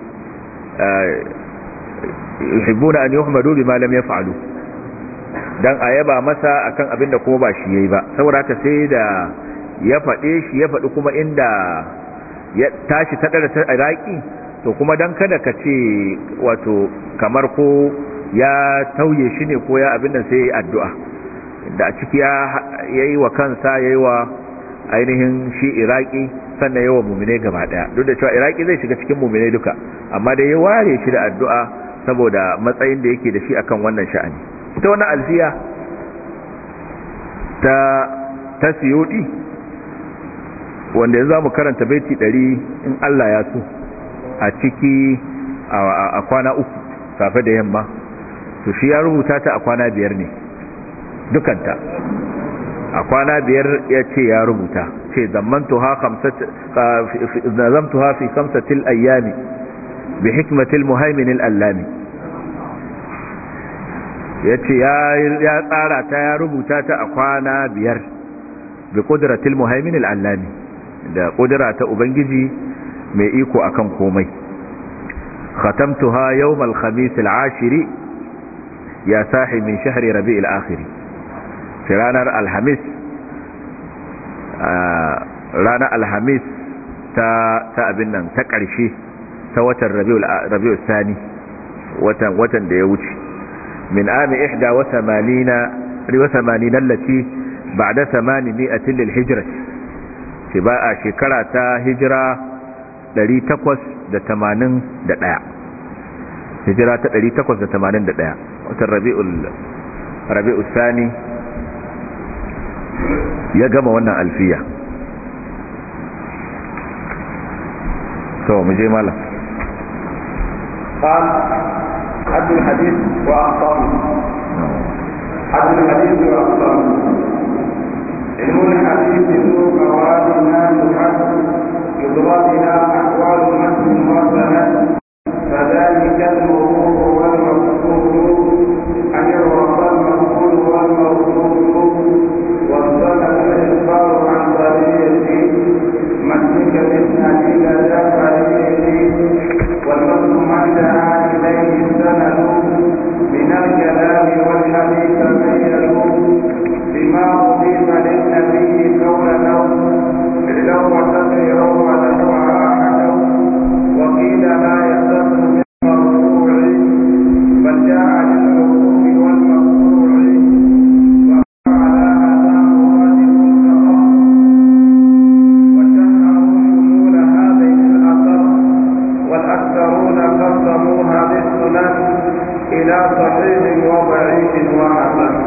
yuhibbuna an yuhmadu bima lam yaf'alu, dan ayaba masa akan abin da kuma ba shi yayi ba. Saboda haka sai da ya faɗe shi ya faɗi kuma inda ya tashi ta dara ta Iraki, to kuma dan kada ka ce wato kamar ko ya tauye shi ne ko ya abin nan, sai addu'a da a ciki ya yayi wa kansa yayi wa ainihin shi Iraki, sannan yayi wa mu'mine gaba daya. Duk da cewa Iraki zai shiga cikin mu'mine duka, amma dai ya ware shi da addu'a saboda matsayin da yake da shi akan wannan sha'ani. Ita wannan alfiya ta ta Suyuti, wanda yanzu zamu karanta baiti ɗari in Allah ya so a ciki a kwana uku safe da yamma, to shi ya rubuta ta a kwana biyar ne dukanta, a kwana biyar ya ce ya rubuta ce zammantuha fi khamsatil ayyami bi hikmatil muhaimin al-allami ya ce ya tsara ta ya rubuta ta a kwana biyar bi qudratil muhaimin al-allami da kudura ta ubangiji mai iko akan komai khatamtuha yawm al-khamis al-ashiri ya sahi min shahri rabi' al-akhir ranar alhamis ranar alhamis ta ta abin nan ta ƙarshe ta watan rabi'ul sani watan watan da ya wuce min ami ihda wa thamanina riwa thamanina allati ba'da thamanimi'atin lil hijra ce ba a shekara ta hijira ɗari takwas da tamanin da ɗaya hijira ta ɗari takwas da tamanin da ɗaya watan rabi'ul rabi'ul sani ya gama wannan alfiya. to mu je malam قال حد الحديث وأخطاره حد الحديث وأخطاره علم الحديث ذو قواعد ما يحد يضرب إلى أحوال متن وسند فذلك الموضوع والمقصود أن يعرف المقول والموضوع والسند الإخبار عن طريق متنك الإسناد لدى فريق والنص من دعا إليه السند من الكلام والحديث بينه بما أضيف للنبي قولا لو وتقريرا وله عاهدا وقيل لا يصح من مرفوع بل جاء للعقوق والمقطوع وعلى هذا مرادف الخطأ وشهروا شمول هذه الأثر والأكثرون قسموا هذه السنن إلى صحيح وضعيف وحسن.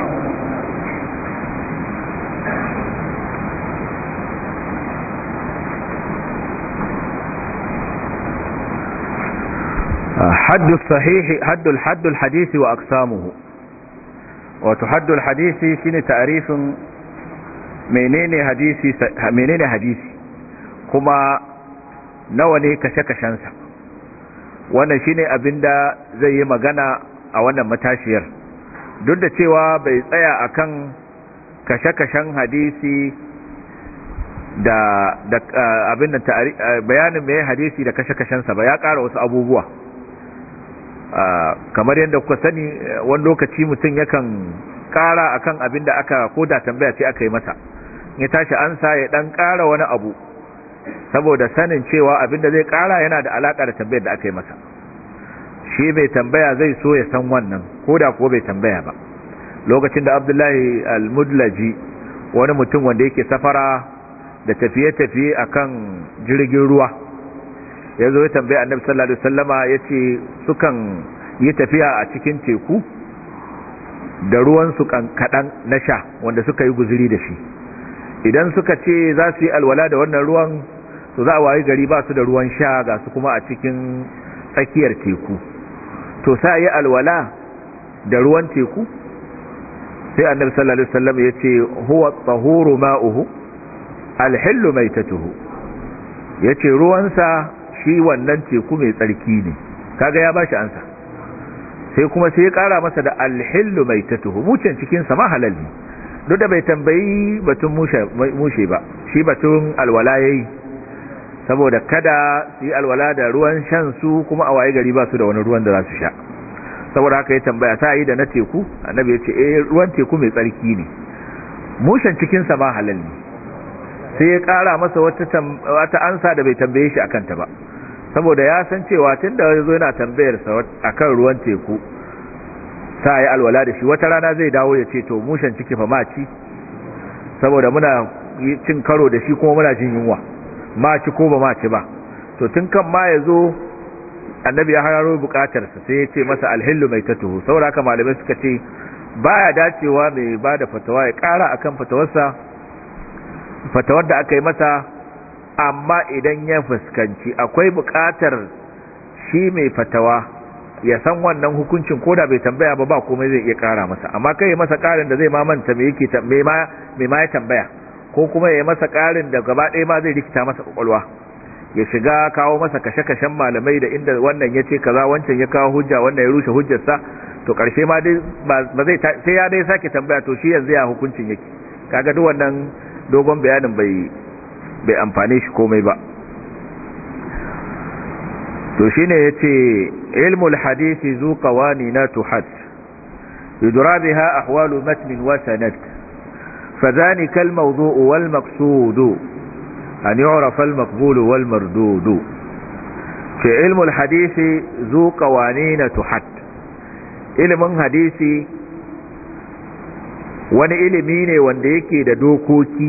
حد الصحيح حد الحد الحديث وأقسامه وتحد الحديث شنو تعريف منين حديثي منين حديثي كما nawa ne kashe-kashensa wannan shine abinda zai yi magana a wannan matashiyar duk da cewa bai tsaya akan kashe-kashen hadisi da da abin da bayanin mai hadisi da kashe-kashensa ba ya ƙara wasu abubuwa kamar yadda kuka sani wani lokaci mutum yakan ƙara akan abin da aka koda tambaya ce aka yi masa ya tashi ansa ya dan ƙara wani abu saboda sanin cewa abin da zai ƙara yana da alaƙa da tambayar da aka yi masa shi mai tambaya zai so ya san wannan koda ko bai tambaya ba lokacin da Abdullahi al-Mudlaji wani mutum wanda yake safara da tafiye-tafiye akan jirgin ruwa ya zo ya tambaya annabi sallallahu alaihi wasallama yace sukan yi tafiya a cikin teku da ruwan su kadan na sha wanda suka yi guzuri da shi idan suka ce za su yi alwala da wannan ruwan to za a wayi gari ba su da ruwan sha ga su kuma a cikin tsakiyar teku to sai yi alwala da ruwan teku sai annabi sallallahu alaihi wasallam yace huwa at-tahuru ma'uhu al-hillu maytatuhu yace ruwansa shi wannan teku mai tsarki ne kaga ya bashi ansa sai kuma sai ya kara masa da al-hillu maytatuhu mucin cikin sa ma halal ne duk da bai tambayi batun mushe ba shi batun alwala yayi saboda kada su yi alwala da ruwan shan su kuma a waye gari ba su da wani ruwan da za su sha saboda haka ya tambaya ta yi da na teku annabi ya ce eh ruwan teku mai tsarki ne mushen cikin sa ma halal ne sai ya kara masa wata wata ansa da bai tambaye shi akan ta ba saboda ya san cewa tunda yazo yana tambayar sa akan ruwan teku sai ya alwala da shi wata rana zai dawo ya ce to mushen ciki fa ma ci saboda muna cin karo da shi kuma muna jin yunwa ma ci ko ba ma ci ba to tun kan ma yazo annabi ya hararo bukatarsa sai ya ce masa alhillu mai tatuhu saboda haka malamai suka ce baya dacewa mai bada fatawa ya kara akan fatawarsa fatawar da aka yi masa amma idan ya fuskanci akwai bukatar shi mai fatawa ya san wannan hukuncin koda bai tambaya ba ba komai zai iya kara masa, amma kai ya masa karin da zai ma manta me yake me ma me ma ya tambaya, ko kuma ya masa karin da gaba ɗaya ma zai rikita masa kwakwalwa, ya shiga kawo masa kashe-kashen malamai da inda wannan ya ce kaza wancan ya kawo hujja wannan ya rushe hujjarsa, to karshe ma dai ba zai sai ya dai sake tambaya to shi yanzu ya hukuncin yake. Kaga duk wannan dogon bayanin bai bai amfane shi komai ba. to shine yace ilmul hadisi zu qawanina tuhad yudra biha ahwalu matn wa sanad fadhanika al mawdu' wal maqsud an yu'raf al maqbul wal mardud. fi ilmul hadisi zu qawanina tuhad, ilmin hadisi wani ilimi ne wanda yake da dokoki,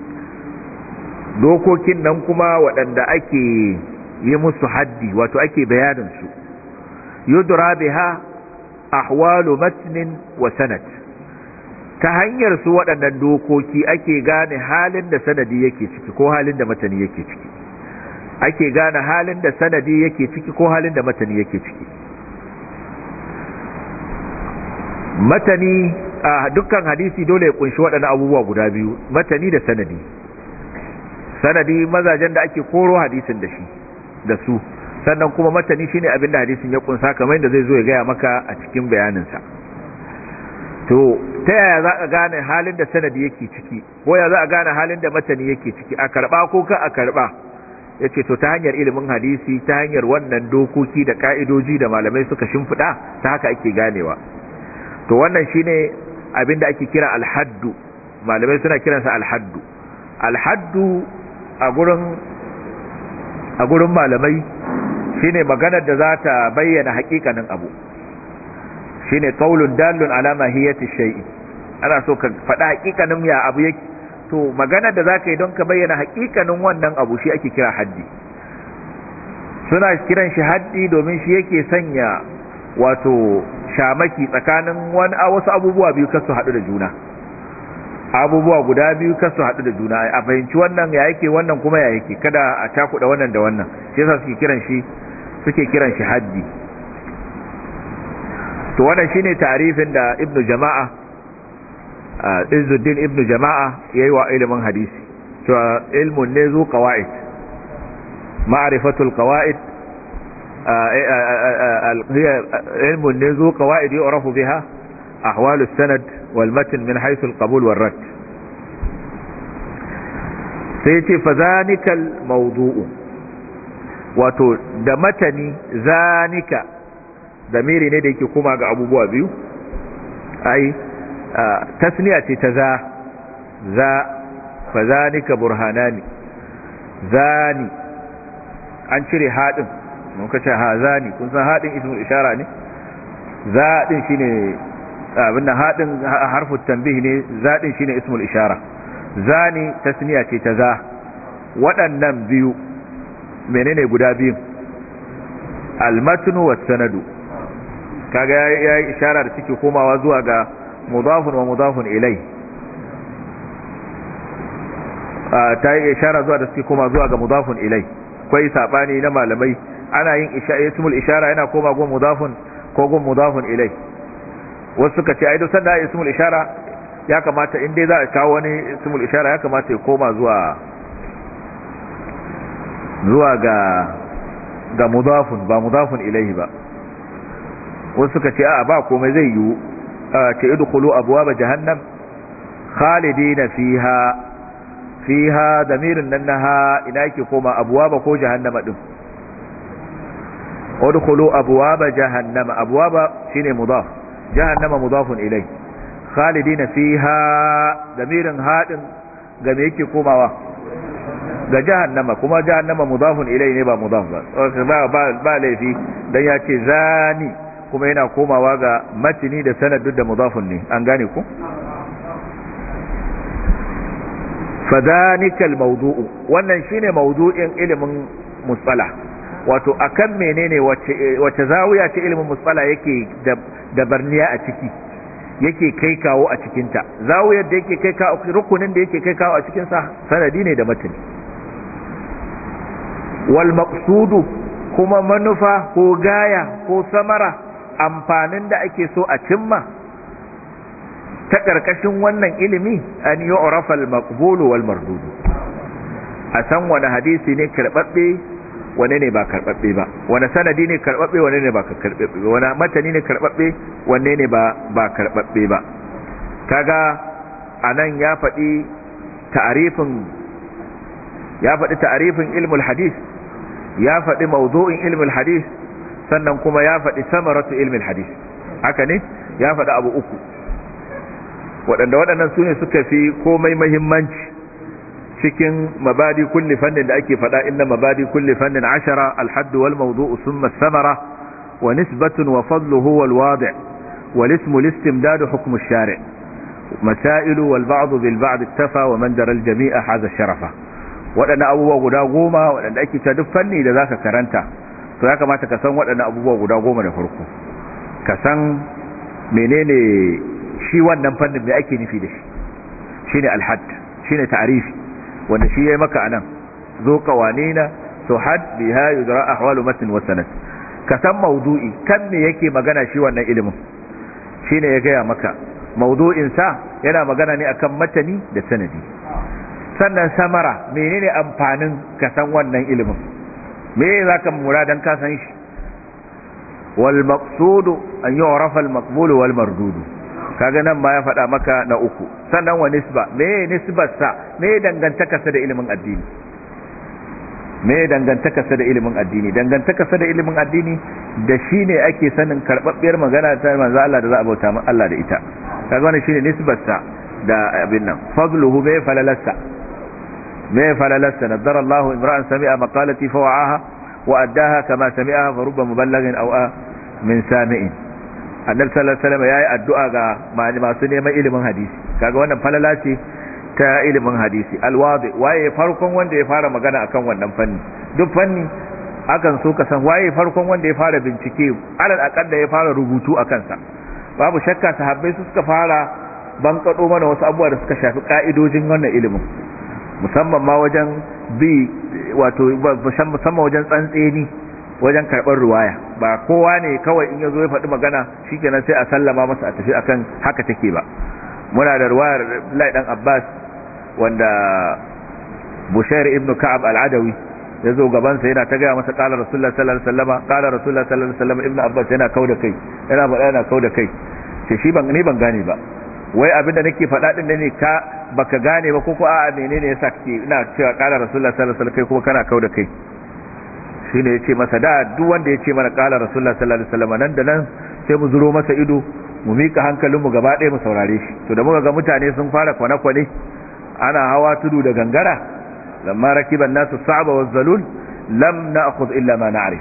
dokokin nan kuma waɗanda ake yi musu haddi, wato ake bayanin su. yudra biha ahwalu matnin wa sanad, ta hanyar su waɗannan dokoki ake gane halin da sanadi yake ciki ko halin da matani yake ciki, ake gane halin da sanadi yake ciki ko halin da matani yake ciki. matani a dukkan hadisi dole ya kunshi waɗannan abubuwa guda biyu, matani da sanadi. sanadi mazajen da ake koro hadisin da shi da su, sannan kuma matani shine abin da hadisin ya kunsa, kamar yadda zai zo ya gaya maka a cikin bayaninsa. to ta yaya za a gane halin da sanadi yake ciki, ko ya za a gane halin da matani yake ciki, a karba ko ka a karba? yace to ta hanyar ilimin hadisi, ta hanyar wannan dokoki da ka'idoji da malamai suka shimfida, ta haka ake ganewa. to wannan shine abin da ake kira alhaddu, malamai suna kiransa alhaddu. alhaddu a gurin a gurin malamai shine maganar da za ta bayyana hakikanin abu, shine qaulun dallun ala mahiyati shay'i. ana so ka faɗa hakikanin ya abu yake, to maganar da zaka yi don ka bayyana hakikanin wannan abu shi ake kira haddi. suna kiran shi haddi domin shi yake sanya wato shamaki tsakanin wani wasu abubuwa biyu kasu haɗu da juna, abubuwa guda biyu kasu haɗu da juna, a fahimci wannan ya yake wannan kuma ya yake, kada a cakuɗa wannan da wannan, shi yasa suke kiran shi suke kiran shi haddi. to wannan shine ta'rifin da Ibn Jama'a Izzuddin Ibn Jama'a yayi wa ilimin hadisi, to ilmun ne zu qawaid, ma'rifatul qawaid هي علم ذو قواعد يعرف بها أحوال السند والمتن من حيث القبول والرد. سيتي فذلك الموضوع wato da matani zanika damiri ne da yake kuma ga abubuwa biyu, ai tasniya ce ta za za fa zanika burhanani, zani an cire hadin, mun kace hazani, kun san hadin ismul ishara ne, za din shine abin da hadin harfu tanbih ne, za din shine ismul ishara, zani tasniya ce ta za. waɗannan biyu menene guda biyu? al-matnu was sanadu. kaga yayi ishara da take komawa zuwa ga mudafun wa mudafun ilai, ta yi ishara zuwa da take koma zuwa ga mudafun ilai. akwai sabani na malamai, ana yin ismul ishara yana koma gun mudafun ko gun mudafun ilai. wasu suka ce ai duk sanda ismul ishara ya kamata in dai za a kawo wani ismul ishara ya kamata ya koma zuwa zuwa ga ga mudafun ba mudafun ilaihi ba. wasu suka ce a ba komai zai yiwu, ce idkhulu abwaaba jahannam khalidina fiha, fiha damirin nan naha ina yake koma abwaaba ko jahannama din. udkhulu abwaaba jahannama, abwaaba shine mudaf, jahannama mudafun ilai, khalidina fiha damirin hadin ga me yake komawa? ga jahannama, kuma jahannama mudafun ilai ne ba mudaf ba. ba ba laifi dan ya ce zani kuma yana komawa ga matini da sanad da mudafun ne, an gane ku. fadhanika almawdu'u, wannan shine mawdu'in ilimin mustalah, wato akan menene wace wace zawiya ce ilimin mustalah yake da da barniya a ciki, yake kai kawo a cikin ta. zawiyar da yake kai kawo, rukunin da yake kai kawo a cikin sa sanadi ne da matni. wal maqsudu kuma manufa ko gaya ko samara amfanin da ake so a cimma ta ƙarƙashin wannan ilimi an yi orafal maqbulu wal mardudu, a san wani hadisi ne karɓaɓɓe wane ne ba karɓaɓɓe ba, wani sanadi ne karɓaɓɓe wane ne ba karɓaɓɓe ba, wani matani ne karɓaɓɓe wane ne ba ba karɓaɓɓe ba. Kaga anan ya faɗi ta'arifin ya faɗi ta'arifin ilmul hadis, ya faɗi mawdu'in ilmul hadis, sannan kuma ya faɗi samaratu ilmul hadis. Haka ne, ya faɗi abu uku waɗanda waɗannan su ne suka fi komai muhimmanci cikin mabadi kulli fannin da ake faɗa. Inna mabadi kulli fannin ashara, alhaddu wal mawdu'u thumma samara wa nisbatun wa fadluhu wal wadi' wal ismu listimdadu hukmu ash-shari' masailu wal ba'd bil ba'd iktafa wa man dara al jami'a hadha sharafa. waɗannan abubuwa guda goma waɗanda ake ta duk fanni da zaka karanta to ya kamata ka san waɗannan abubuwa guda goma da farko, ka san menene shi wannan fannin me ake nufi da shi, shine al-hadd, shine ta'rifi wanda shi yayi maka anan, zo qawanina to had biha yudra ahwalu matn wa sanad. Ka san mawdu'i kan me yake magana shi wannan ilimin, shine ya gaya maka mawdu'in sa yana magana ne akan matani da sanadi. Sannan samara, menene amfanin ka san wannan ilimin, me zaka muradan ka san shi. Wal maqsudu an yu'rafa al maqbul wal mardud, kaga nan ma ya faɗa maka na uku. Sannan wa nisba, me nisbar sa, me dangantaka sa da ilimin addini, me dangantaka sa da ilimin addini dangantaka sa da ilimin addini da shine ake sanin karbabbiyar magana ta manzo Allah da za a bauta Allah da ita. Kaga wannan shine nisbar sa da abin nan. Fadluhu me falalasa, me falalasa, nadara Allah imra'an sami'a maqalati fa wa'aha wa addaha kama sami'aha fa rubba muballighin aw min sami'in. Annabi sallallahu alaihi wasallam yayi addu'a ga masu neman ilimin hadisi. Kaga wannan falala ce ta ilimin hadisi. Alwadi, waye farkon wanda ya fara magana akan wannan fanni. Duk fanni akan so ka san waye farkon wanda ya fara bincike, alal aqalla ya fara rubutu akan sa. Babu shakka sahabbai su suka fara bankado mana wasu abubuwa da suka shafi ka'idojin wannan ilimin, musamman ma wajen bi, wato musamman wajen tsantseni, wajen karɓar ruwaya. Ba kowa ne kawai in yazo ya faɗi magana shikenan sai a sallama masa a tafi akan haka take ba. Muna da ruwayar Abdullahi dan Abbas wanda Bushair ibn Ka'ab al-Adawi yazo gaban sa yana ta ga masa qala Rasulullah sallallahu alaihi wasallam qala Rasulullah sallallahu alaihi wasallam. Ibn Abbas yana kauda kai, yana faɗa yana kauda kai, ce shi ban ni ban gane ba, wai abinda nake faɗa din ne ka baka gane ba ko ko a'a menene yasa kake ina cewa qala Rasulullah sallallahu alaihi wasallam kai kuma kana kauda kai. Shine yace masa da duk wanda yace mana qala Rasulullah sallallahu alaihi wasallam nan da nan sai mu zuro masa ido, mu mika hankalinmu gaba ɗaya mu saurare shi. To da muka ga mutane sun fara kwane-kwane, ana hawa tudu da gangara, lamma rakiban nasu sa'aba wa zalul lam na'khudh illa ma na'rif,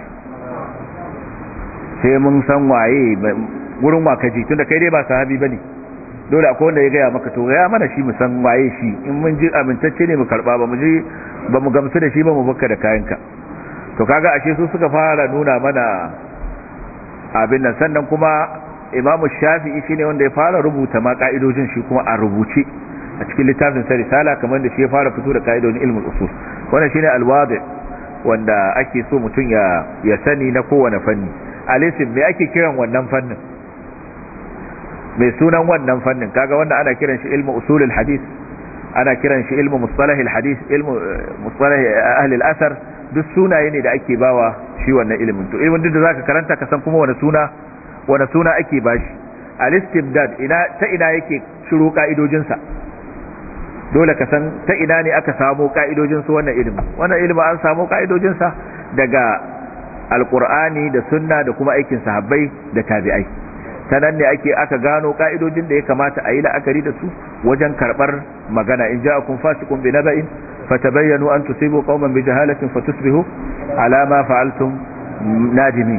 sai mun san waye gurin wakaji, tunda kai dai ba sahabi bane, dole akwai wanda ya gaya maka, to ya mana shi mu san waye shi, in mun ji amintacce ne mu karba, ba mu ji ba mu gamsu da shi ba mu bakka da kayanka. To kaga ashe su suka fara nuna mana abin nan. Sannan kuma Imamu Shafi'i shine wanda ya fara rubuta ma ka'idojin shi kuma a rubuce a cikin littafin sa Risala, kamar da shi ya fara fito da ka'idojin ilmul usul. Wannan shine alwadi wanda ake so mutum ya ya sani na kowane fanni. Alisim, me ake kiran wannan fannin, mai sunan wannan fannin? Kaga wanda ana kiran shi ilmu usulul hadith, ana kiran shi ilmu mustalahil hadith, ilmu mustalah ahli al-athar. Duk sunaye ne da ake bawa shi wannan ilimin. To ilimin duk da zaka karanta ka san kuma wani suna wani suna ake bashi. Al-istibdad, ina ta ina yake shiro ka'idojin sa, dole ka san ta ina ne aka samu ka'idojin su wannan ilimin. Wannan ilimin an samu ka'idojin sa daga alqur'ani da sunna da kuma aikin sahabbai da tabi'ai. Sanan ne ake aka gano ka'idojin da ya kamata a yi la'akari da su wajen karbar magana. In ja'akum fasiqun bi naba'in fatabayyanu an tusibu qauman bi jahalatin fatusbihu ala ma fa'altum nadimin.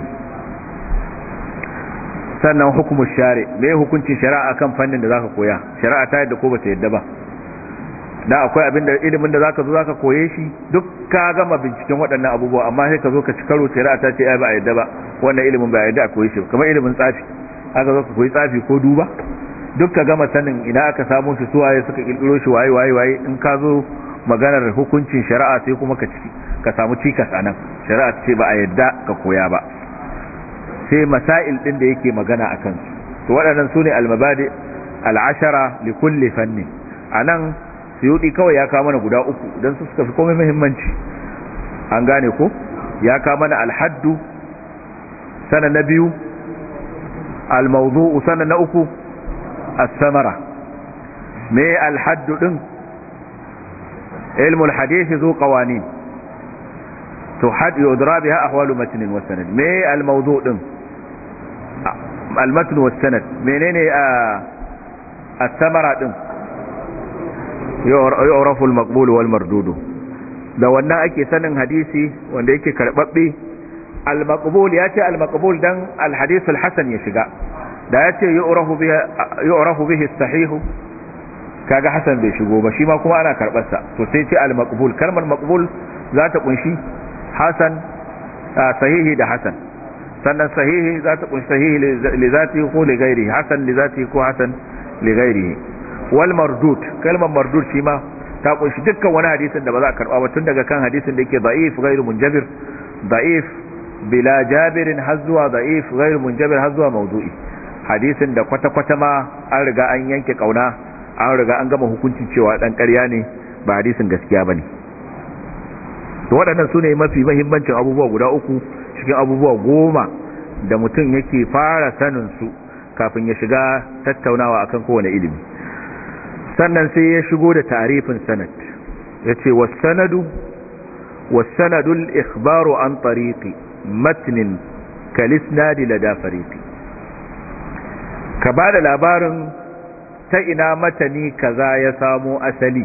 Sannan hukumu shari, me hukuncin shari'a kan fannin da zaka koya? Shari'a ta yadda ko bata yadda ba? Da akwai abin da ilimin da zaka zo zaka koye shi, duk ka gama binciken waɗannan abubuwa, amma sai ka zo ka ci karo shari'a ta ce ai ba a yadda ba, wannan ilimin ba yadda a koye shi. Kamar ilimin tsafi, aka zo ka koyi tsafi ko duba, duk ka gama sanin ina aka samu shi, suwaye suka kirkiro shi, waye waye waye, in ka zo maganar hukuncin shari'a sai kuma ka ciki ka samu cikas anan. shari'a ce ba a yadda ka koya ba sai masail din da yake magana akan su to waɗannan sune al-mabadi al-ashara li kulli fanni anan Suyuti kawai ya kawo mana guda uku dan su suka fi komai muhimmanci an gane ko ya kawo mana al-haddu sana na biyu al-mawdu'u sana na uku as-samara me al-haddu din ilmu al-hadith zu qawanin تحد يدرى بها أحوال متن والسند ما الموضوع دم المتن والسند منين الثمرة دم يعرف المقبول والمردود da wannan ake sanin hadisi wanda yake karbabbe al-maqbul yace al-maqbul dan al-hadith al-hasan ya shiga da yace yu'rafu bihi yu'rafu bihi as-sahih kaga hasan bai shigo ba shi ma kuma ana karbar sa to sai ce al-maqbul kalmar maqbul za ta kunshi hasan sahihi da hasan sannan sahihi za ta kunshi sahihi li zati ko li ghairihi hasan li zati ko hasan li ghairihi wal mardud kalmar mardud shi ma ta kunshi dukkan wani hadisin da ba za a karba ba tun daga kan hadisin da yake da'if ghairu munjabir da'if bila jabirin har zuwa da'if ghairu munjabir har zuwa mawdu'i hadisin da kwata kwata ma an riga an yanke kauna an riga an gama hukuncin cewa dan ƙarya ne ba hadisin gaskiya bane to waɗannan su ne mafi mahimmancin abubuwa guda uku cikin abubuwa goma da mutum yake fara sanin su kafin ya shiga tattaunawa akan kowane ilimi sannan sai ya shigo da tarifin sanad yace was-sanadu was-sanadul ikhbaru an tariqi matnin kal-isnad lada fariqi ka bada labarin ta ina matani kaza ya samo asali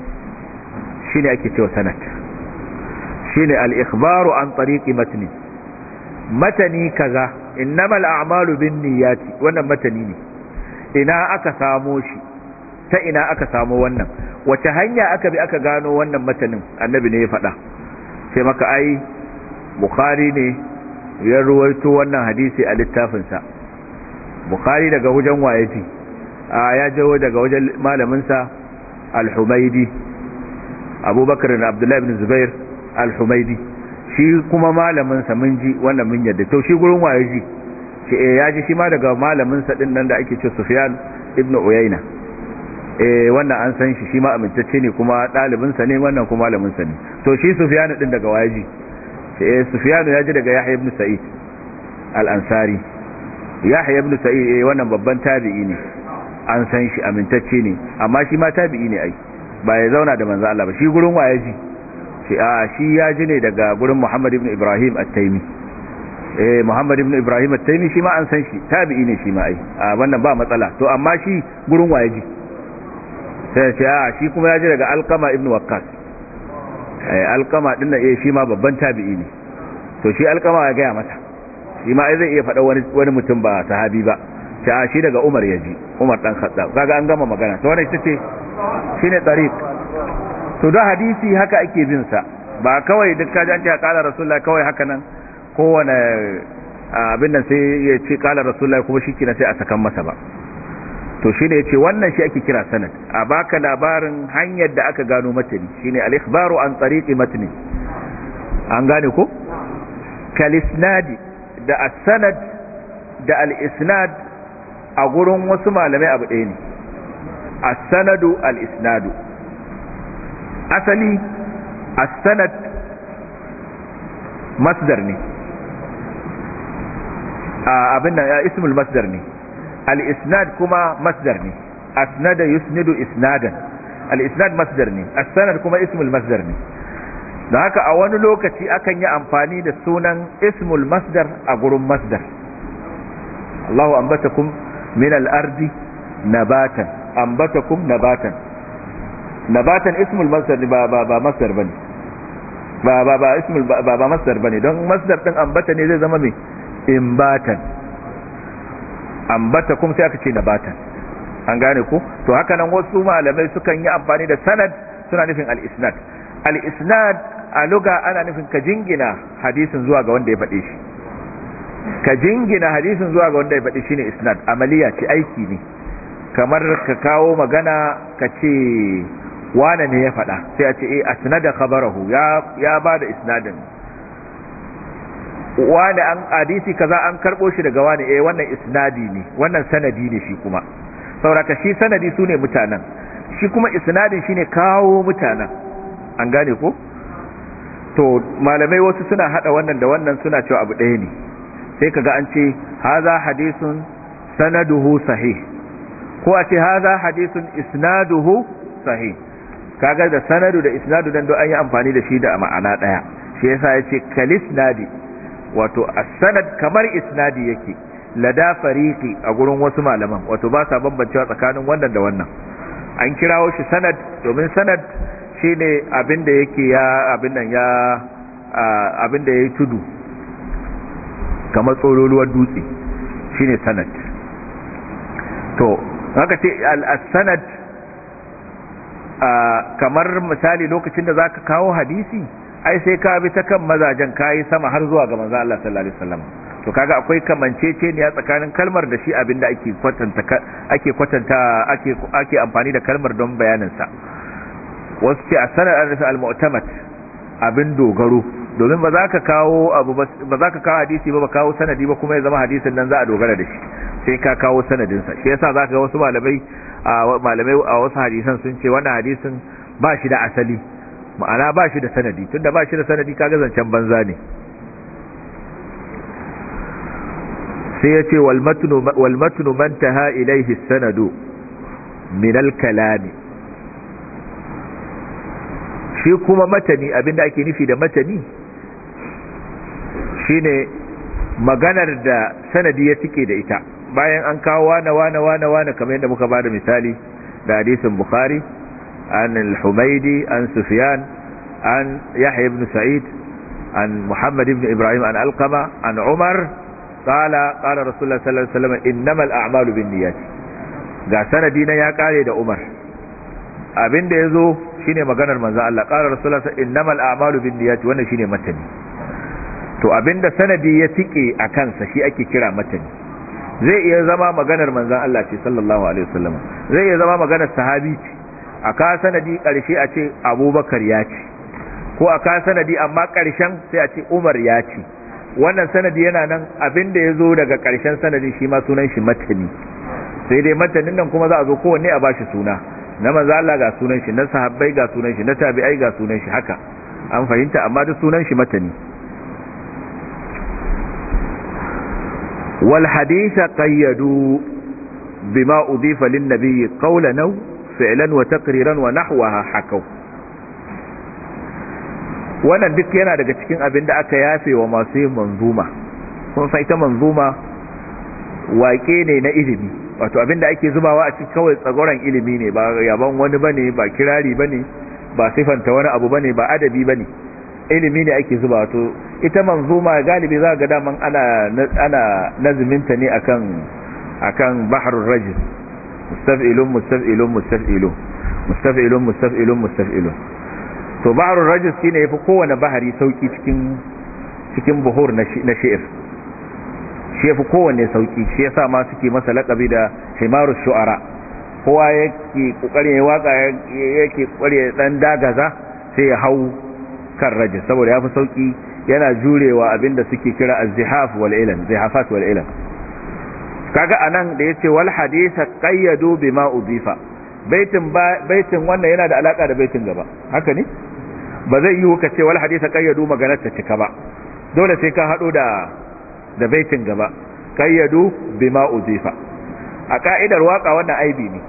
shine ake cewa sanad shine al-ikhbaru an tariqi matni matani kaza innamal a'malu binniyati wannan matani ne ina aka samo shi ta ina aka samo wannan wace hanya aka bi aka gano wannan matanin annabi ne ya faɗa sai maka ai bukhari ne ya ruwaito wannan hadisi a littafin sa bukhari daga wajen wayaji a ya jawo daga wajen malamin sa al-humaydi abubakar da abdullahi ibn zubair al-humaydi shi kuma malamin sa mun ji wannan mun yadda to shi gurin waye ji shi eh ya ji shi ma daga malamin sa din nan da ake ce Sufyan ibn Uyayna eh wannan an san shi shi ma amintacce ne kuma dalibin sa ne wannan kuma malamin sa ne to shi Sufyan din daga waye ji shi eh Sufyan ya ji daga Yahya ibn Sa'id al-Ansari Yahya ibn Sa'id eh wannan babban tabi'i ne an san shi amintacce ne amma shi ma tabi'i ne ai ba ya zauna da manzo Allah ba shi gurin waye ji shi a shi ya ji ne daga gurin Muhammad ibn Ibrahim at-Taymi eh Muhammad ibn Ibrahim at-Taymi shi ma an san shi tabi'i ne shi ma ai a wannan ba matsala to amma shi gurin waye ji sai ce a shi kuma ya ji daga Alqama ibn Waqqas eh Alqama din nan eh shi ma babban tabi'i ne to shi Alqama ya ga masa shi ma ai zai iya faɗa wani wani mutum ba sahabi ba sai shi daga Umar ya ji Umar dan Khattab kaga an gama magana to wannan ita ce shine tariq to da hadisi haka ake bin sa ba kawai duk kaji an ce kala rasulullah kawai haka nan kowane abin nan sai ya ce kala rasulullah kuma shikenan sai a sakan masa ba to shine yace wannan shi ake kira sanad a baka labarin hanyar da aka gano matani shine al-ikhbaru an tariqi matni an gane ko kal isnadi da as-sanad da al-isnad a gurin wasu malamai abu ɗaya ne as-sanadu al-isnadu asali as-sanad masdar ne abin da ismul masdar ne al-isnad kuma masdar ne asnada yusnidu isnadan al-isnad masdar ne as-sanad kuma ismul masdar ne da haka a wani lokaci akan yi amfani da sunan ismul masdar a gurin masdar Allahu ambatakum min al-ardi nabatan ambatakum nabatan nabatan ismul masdar ba ba ba masdar bane ba ba ba ismul ba ba masdar bane don masdar din ambata ne zai zama me imbatan ambata kuma sai aka ce nabatan an gane ko to haka nan wasu malamai sukan yi amfani da sanad suna nufin al-isnad al-isnad a lugha ana nufin ka jingina hadisin zuwa ga wanda ya faɗe shi ka jingina hadisin zuwa ga wanda ya faɗe shi ne isnad amaliya ce aiki ne kamar ka kawo magana ka ce wane ne ya faɗa sai a ce eh asnada khabarahu ya ya bada isnadin wani an hadisi kaza an karbo shi daga wani eh wannan isnadi ne wannan sanadi ne shi kuma sauraka shi sanadi sune mutanen shi kuma isnadin shine kawo mutanen an gane ko to malamai wasu suna hada wannan da wannan suna cewa abu ɗaya ne sai kaga an ce haza hadisun sanaduhu sahih ko a ce haza hadisun isnaduhu sahih kaga da sanadu da isnadu dan do an yi amfani da shi da ma'ana ɗaya shi yasa yace kalisnadi wato as-sanad kamar isnadi yake lada fariqi a gurin wasu malaman wato ba sa bambancewa tsakanin wannan da wannan an kirawo shi sanad domin sanad shine abinda yake ya abin nan ya abinda yayi tudu kamar tsololuwar dutse shine sanad to haka ce al-sanad kamar misali lokacin da zaka kawo hadisi ai sai ka bi ta kan mazajen kai sama har zuwa ga manzo Allah sallallahu alaihi wasallam to kaga akwai kamanceceniya tsakanin kalmar da shi abinda ake kwatanta ake kwatanta ake ake amfani da kalmar don bayanin sa wasu ce as-sanad al-mu'tamad abin dogaro domin ba za ka kawo abu ba za ka kawo hadisi ba ba kawo sanadi ba kuma ya zama hadisin nan za a dogara da shi sai ka kawo sanadin sa shi yasa zaka ga wasu malamai malamai a wasu hadisan sun ce wannan hadisin ba shi da asali ma'ana ba shi da sanadi tunda ba shi da sanadi kaga zancen banza ne sai yace wal matnu wal matnu man taha ilayhi as-sanadu min al-kalami shi kuma matani abinda ake nufi da matani shine maganar da sanadi ya tike da ita bayan an kawo wana wana wana wana kamar yadda muka bada misali da hadisin bukhari an al-humaydi an sufyan an yahya ibn sa'id an muhammad ibn ibrahim an alqama an umar qala qala rasulullah sallallahu alaihi wasallam innamal a'malu binniyat ga sanadi na ya kare da umar abinda yazo shine maganar manzo Allah qala rasulullah innamal a'malu binniyat wannan shine matani to abinda sanadi ya tike a kansa shi ake kira matani zai iya zama maganar manzon Allah ce sallallahu alaihi wasallam zai iya zama maganar sahabi ce aka sanadi karshe a ce Abubakar ya ce ko aka sanadi amma karshen sai a ce Umar ya ce wannan sanadi yana nan abinda yazo daga karshen sanadi shi ma sunan shi matani sai dai matanin nan kuma za a zo kowanne a bashi suna na manzon Allah ga sunan shi na sahabbai ga sunan shi na tabi'ai ga sunan shi haka an fahimta amma duk sunan shi matani والحديث قيدوا بما أضيف للنبي قولا أو فعلا وتقريرا ونحوها حكوا wannan duk yana daga cikin abin da aka yafe wa masu yin manzuma kun sai ta manzuma waƙe ne na ilimi wato abin da ake zubawa a cikin kawai tsagoran ilimi ne ba yaban wani bane ba kirari bane ba sifanta wani abu bane ba adabi bane ilimi ne ake zuba to ita manzuma galibi za ga daman ana ana naziminta ne akan akan bahrul rajz mustaf'ilun mustaf'ilun mustaf'ilun mustaf'ilun mustaf'ilun mustaf'ilun to bahrul rajz shine yafi kowane bahari sauki cikin cikin buhur na shi'r shi yafi kowanne sauki shi yasa ma suke masa laqabi da himarus shu'ara kowa yake kokarin ya waka yake kokari dan dagaza sai ya hau kan rajin saboda ya fi sauki yana jurewa abinda suke kira az-zihaf wal ilan zihafat wal ilan kaga anan da yace wal haditha qayyadu bima udifa baitin baitin wannan yana da alaka da baitin gaba haka ne ba zai yi ka ce wal haditha qayyadu maganar ta cika ba dole sai ka hado da da baitin gaba qayyadu bima udifa a ka'idar waka wannan aibi ne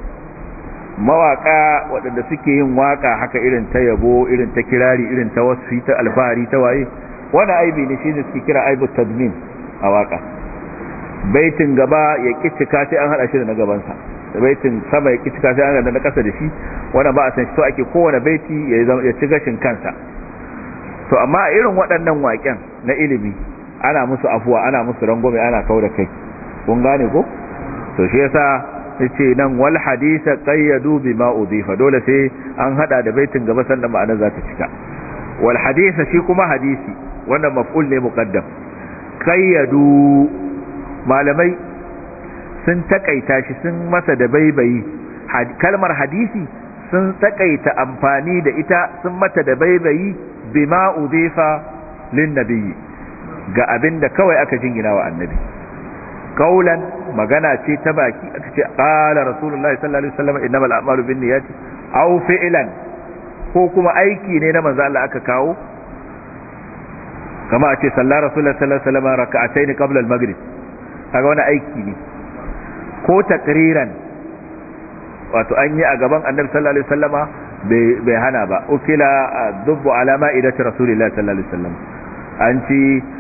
mawaka waɗanda suke yin waka haka irin ta yabo irin ta kirari irin ta wasfi ta alfahari ta waye wani aibi ne shi ne suke kira aibu tadmin a waka baitin gaba ya kicika sai an hada shi da na gabansa da baitin sama ya kicika sai an hada na kasa da shi wannan ba a san shi to ake kowane baiti ya ci gashin kansa to amma a irin waɗannan waƙen na ilimi ana musu afuwa ana musu rangwame ana kauda kai kun gane ko to shi yasa yace nan wal hadisa qayyadu bima udifa dole sai an hada da baitin gaba sannan ma'anar za ta cika wal hadisa shi kuma hadisi wannan maf'ul ne muqaddam qayyadu malamai sun takaita shi sun masa da baibayi kalmar hadisi sun takaita amfani da ita sun mata da baibayi bima udifa lin nabiyyi ga abinda kawai aka jingina wa annabi. Qaulan magana ce ta baki aka ce qala rasulullahi sallallahu alaihi wasallam innamal a'malu binniyati aw fi'lan, ko kuma aiki ne na manzo Allah aka kawo, kama a ce sallar rasulullahi sallallahu alaihi wasallam raka'atayn qabla al-maghrib, kaga wani aiki ne. Ko takriran, wato an yi a gaban annabi sallallahu alaihi wasallama bai hana ba. Ukila dubbu ala ma'idati rasulillahi sallallahu alaihi wasallam, an ci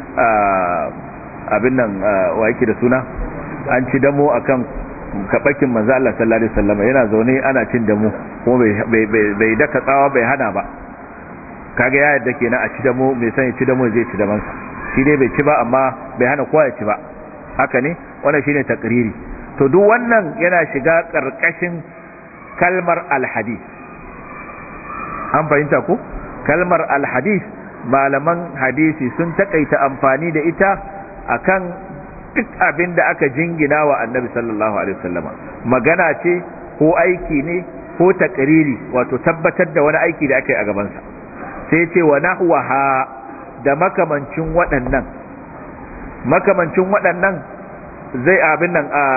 abin nan wa yake da suna, an ci damo akan kabakin manzo Allah sallallahu alaihi wasallam, yana zaune ana cin damo kuma bai bai daka tsawa bai hana ba. Kaga ya yadda kenan a ci damo, mai san ya ci damo zai ci daman sa, shi dai bai ci ba amma bai hana kowa ya ci ba. Haka ne, wannan shine takriri. To duk wannan yana shiga karkashin kalmar alhadith. An fahimta ko? Kalmar alhadith malaman hadisi sun takaita amfani da ita akan duk abin da aka jingina wa annabi sallallahu alaihi wasallama, magana ce ko aiki ne ko takriri, wato tabbatar da wani aiki da aka yi a gabansa. Sai ce wa nahwaha, da makamancin waɗannan. Makamancin waɗannan zai abin nan a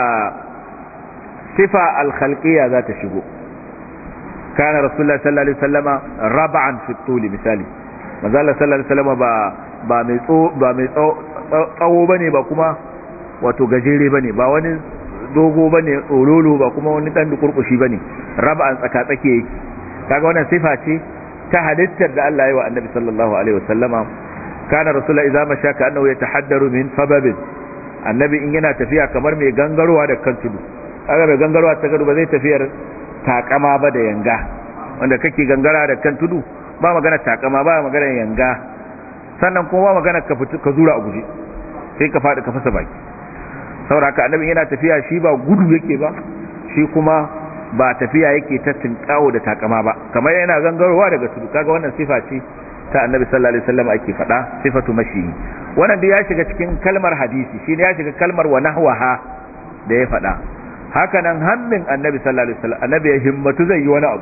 sifa al-khalqiyya za ta shigo. Kana rasulullahi sallallahu alaihi wasallama rab'an fi tuli, misali manzo Allah sallallahu alaihi wasallama ba ba mai tso ba mai tsawo bane, ba kuma wato gajere bane, ba wani dogo bane tsololo, ba kuma wani dan dukurkushi bane, rab'an tsaka tsake yake. Kaga wannan sifa ce ta halittar da Allah ya yi wa annabi sallallahu alaihi wasallama. Kana rasulullahi idza mashaka annahu yatahaddaru min fababin, annabi in yana tafiya kamar mai gangarowa da kan tudu. Kaga mai gangarowa ta gado ba zai tafiyar takama ba da yanga, wanda kake gangara da kan tudu ba magana takama, ba magana yanga, sannan kuma ba magana ka ka zura a guje sai ka fadi ka fasa baki. saboda haka annabi yana tafiya shi ba gudu yake ba, shi kuma ba tafiya yake ta tinkawo da takama ba, kamar yana gangarowa daga tudu. Kaga wannan sifa ce ta annabi sallallahu alaihi wasallam ake faɗa, sifatu mashi. Wannan dai ya shiga cikin kalmar hadisi, shi ne ya shiga kalmar wa nahwaha da ya faɗa. Haka nan hammin annabi sallallahu alaihi wasallam, annabi ya himmatu zai yi wani abu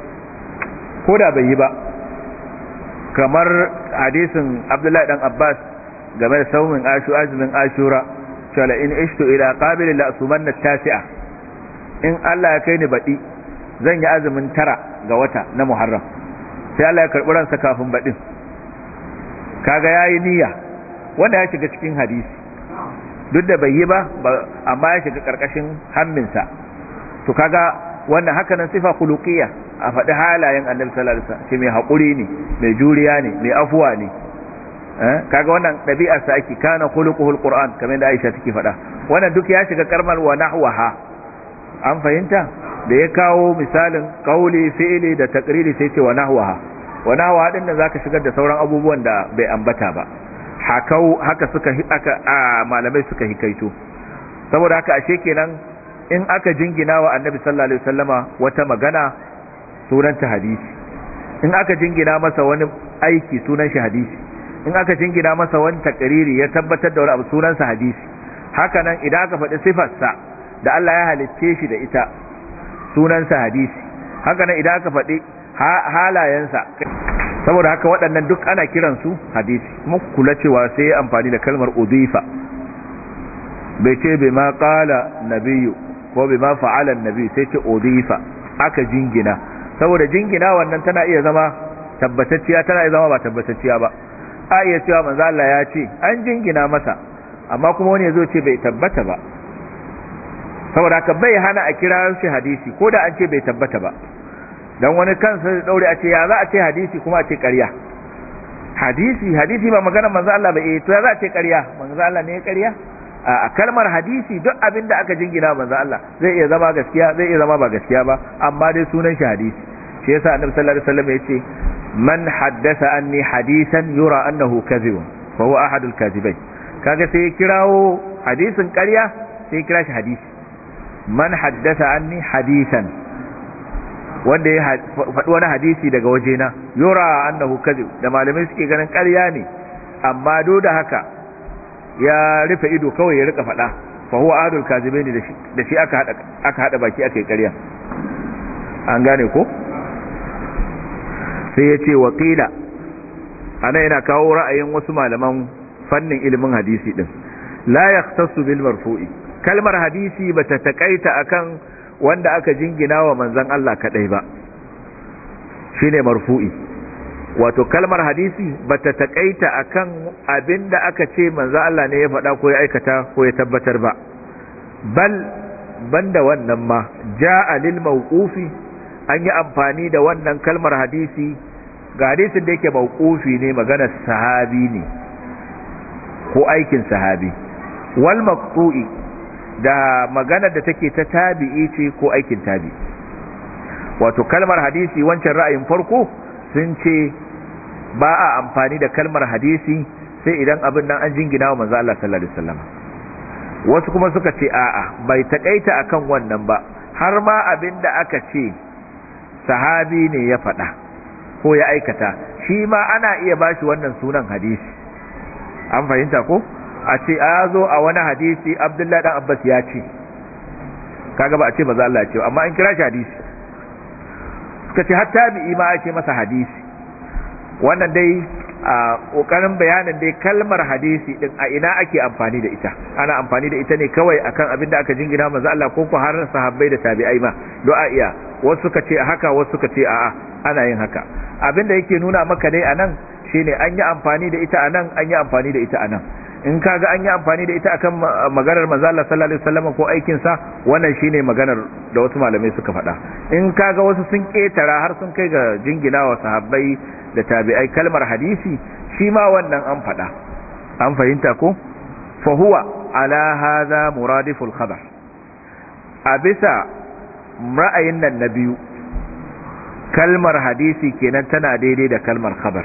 ko da bai yi ba, kamar hadisin Abdullahi dan Abbas game da saumin ashu azumin ashura, cewa in ishtu ila qabil la asumanna tasi'a, in Allah ya kai ni baɗi zan yi azumin tara ga wata na Muharram, sai Allah ya karɓi ransa kafin baɗin. Kaga yayi niyya, wanda ya shiga cikin hadisi, duk da bai yi ba amma ya shiga karkashin hamminsa. To kaga wannan haka nan sifa khuluqiyya, a faɗi halayen annabi sallallahu alaihi wasallam, shi mai haƙuri ne, mai juriya ne, mai afuwa ne. eh kaga wannan ɗabi'ar sa ake, kana khuluquhul qur'an, kamar da Aisha take faɗa. Wannan duk ya shiga karmal wa nahwaha. An fahimta? Da ya kawo misalin qauli, fi'li da taqriri sai ce wa nahwaha. Wa nahwaha din da zaka shigar da sauran abubuwan da bai ambata ba. Hakau haka suka aka a malamai suka hikaito. Saboda haka ashe kenan in aka jingina wa annabi sallallahu alaihi wasallama wata magana, sunanta hadisi. In aka jingina masa wani aiki, sunan shi hadisi. In aka jingina masa wani takriri ya tabbatar da wani abu, sunansa hadisi. Haka nan idan aka faɗi sifarsa da Allah ya halicce shi da ita, sunansa hadisi. Haka nan idan aka faɗi halayensa, saboda haka waɗannan duk ana kiransu hadisi. Kuma kula cewa sai ya amfani da kalmar udifa, bai ce bai ma qala nabiyyu ko bai ma fa'ala nabi, sai ce udifa, aka jingina. Saboda jingina wannan tana iya zama tabbatacciya, tana iya zama ba tabbatacciya ba. A iya cewa manzo Allah ya ce an jingina masa, amma kuma wani yazo ce bai tabbata ba. Saboda haka bai hana a kira shi hadisi ko da an ce bai tabbata ba. Dan wani kansa da daure a ce ya za a ce hadisi kuma a ce ƙarya. Hadisi hadisi ba magana manzo Allah ba, eh to ya za a ce ƙarya? Manzo Allah ne ya ƙarya? A kalmar hadisi duk abin da aka jingina manzo Allah zai iya zama gaskiya, zai iya zama ba gaskiya ba, amma dai sunan shi hadisi. Shi yasa Annabi sallallahu alaihi wasallam ya ce man haddasa anni hadisan yura annahu kadhibun fa huwa ahadul kadhibain. Kaga sai ya kirawo hadisin ƙarya, sai ya kira shi hadisi. Man haddasa anni hadisan, wanda ya faɗi wani hadisi daga wajena, yura annahu kadhib, da malamai suke ganin ƙarya ne, amma do da haka ya rufe ido kawai ya rika faɗa, fa huwa ahadul kadhibain, da shi da shi aka hada aka hada baki aka yi ƙarya. An gane ko? Sai ya ce waƙila, ana yana kawo ra'ayin wasu malaman fannin ilimin hadisi din la yahtassu bil marfu'i kalmar hadisi bata takaita akan wanda aka jingina wa manzon Allah kadai ba shine marfu'i wato kalmar hadisi bata takaita akan abinda aka ce manzon Allah ne ya faɗa ko ya aikata ko ya tabbatar ba bal banda wannan ma ja'a lil mawqufi an yi amfani da wannan kalmar hadisi ga hadisin da yake mawqufi ne maganar sahabi ne ko aikin sahabi wal maqtu'i da maganar da take ta tabi'i ce ko aikin tabi'i wato kalmar hadisi wancan ra'ayin farko sun ce ba a amfani da kalmar hadisi sai idan abin nan an jingina wa manzo Allah sallallahu alaihi wasallam wasu kuma suka ce a'a bai takaita akan wannan ba har ma abinda aka ce sahabi ne ya faɗa ko ya aikata shi ma ana iya bashi wannan sunan hadisi an fahimta ko a ce a zo a wani hadisi Abdullahi dan Abbas ya ce kaga ba a ce manzo Allah ya ce amma an kira shi hadisi suka ce har tabi'i ma ake masa hadisi wannan dai a kokarin bayanin dai kalmar hadisi din a ina ake amfani da ita ana amfani da ita ne kawai akan abin da aka jingina manzo Allah ko ko har sahabbai da tabi'ai ma du'a iya wasu suka ce haka wasu suka ce a'a ana yin haka abin da yake nuna maka dai anan shine an yi amfani da ita anan an yi amfani da ita anan in kaga an yi amfani da ita akan maganar manzo Allah sallallahu alaihi wasallam ko aikin sa wannan shine maganar da wasu malamai suka faɗa in kaga wasu sun ketara har sun kai ga jinginawa sahabbai da tabi'ai kalmar hadisi shi ma wannan an faɗa an fahimta ko fa huwa ala hadha muradiful khabar a bisa ra'ayin nan na biyu kalmar hadisi kenan tana daidai da kalmar khabar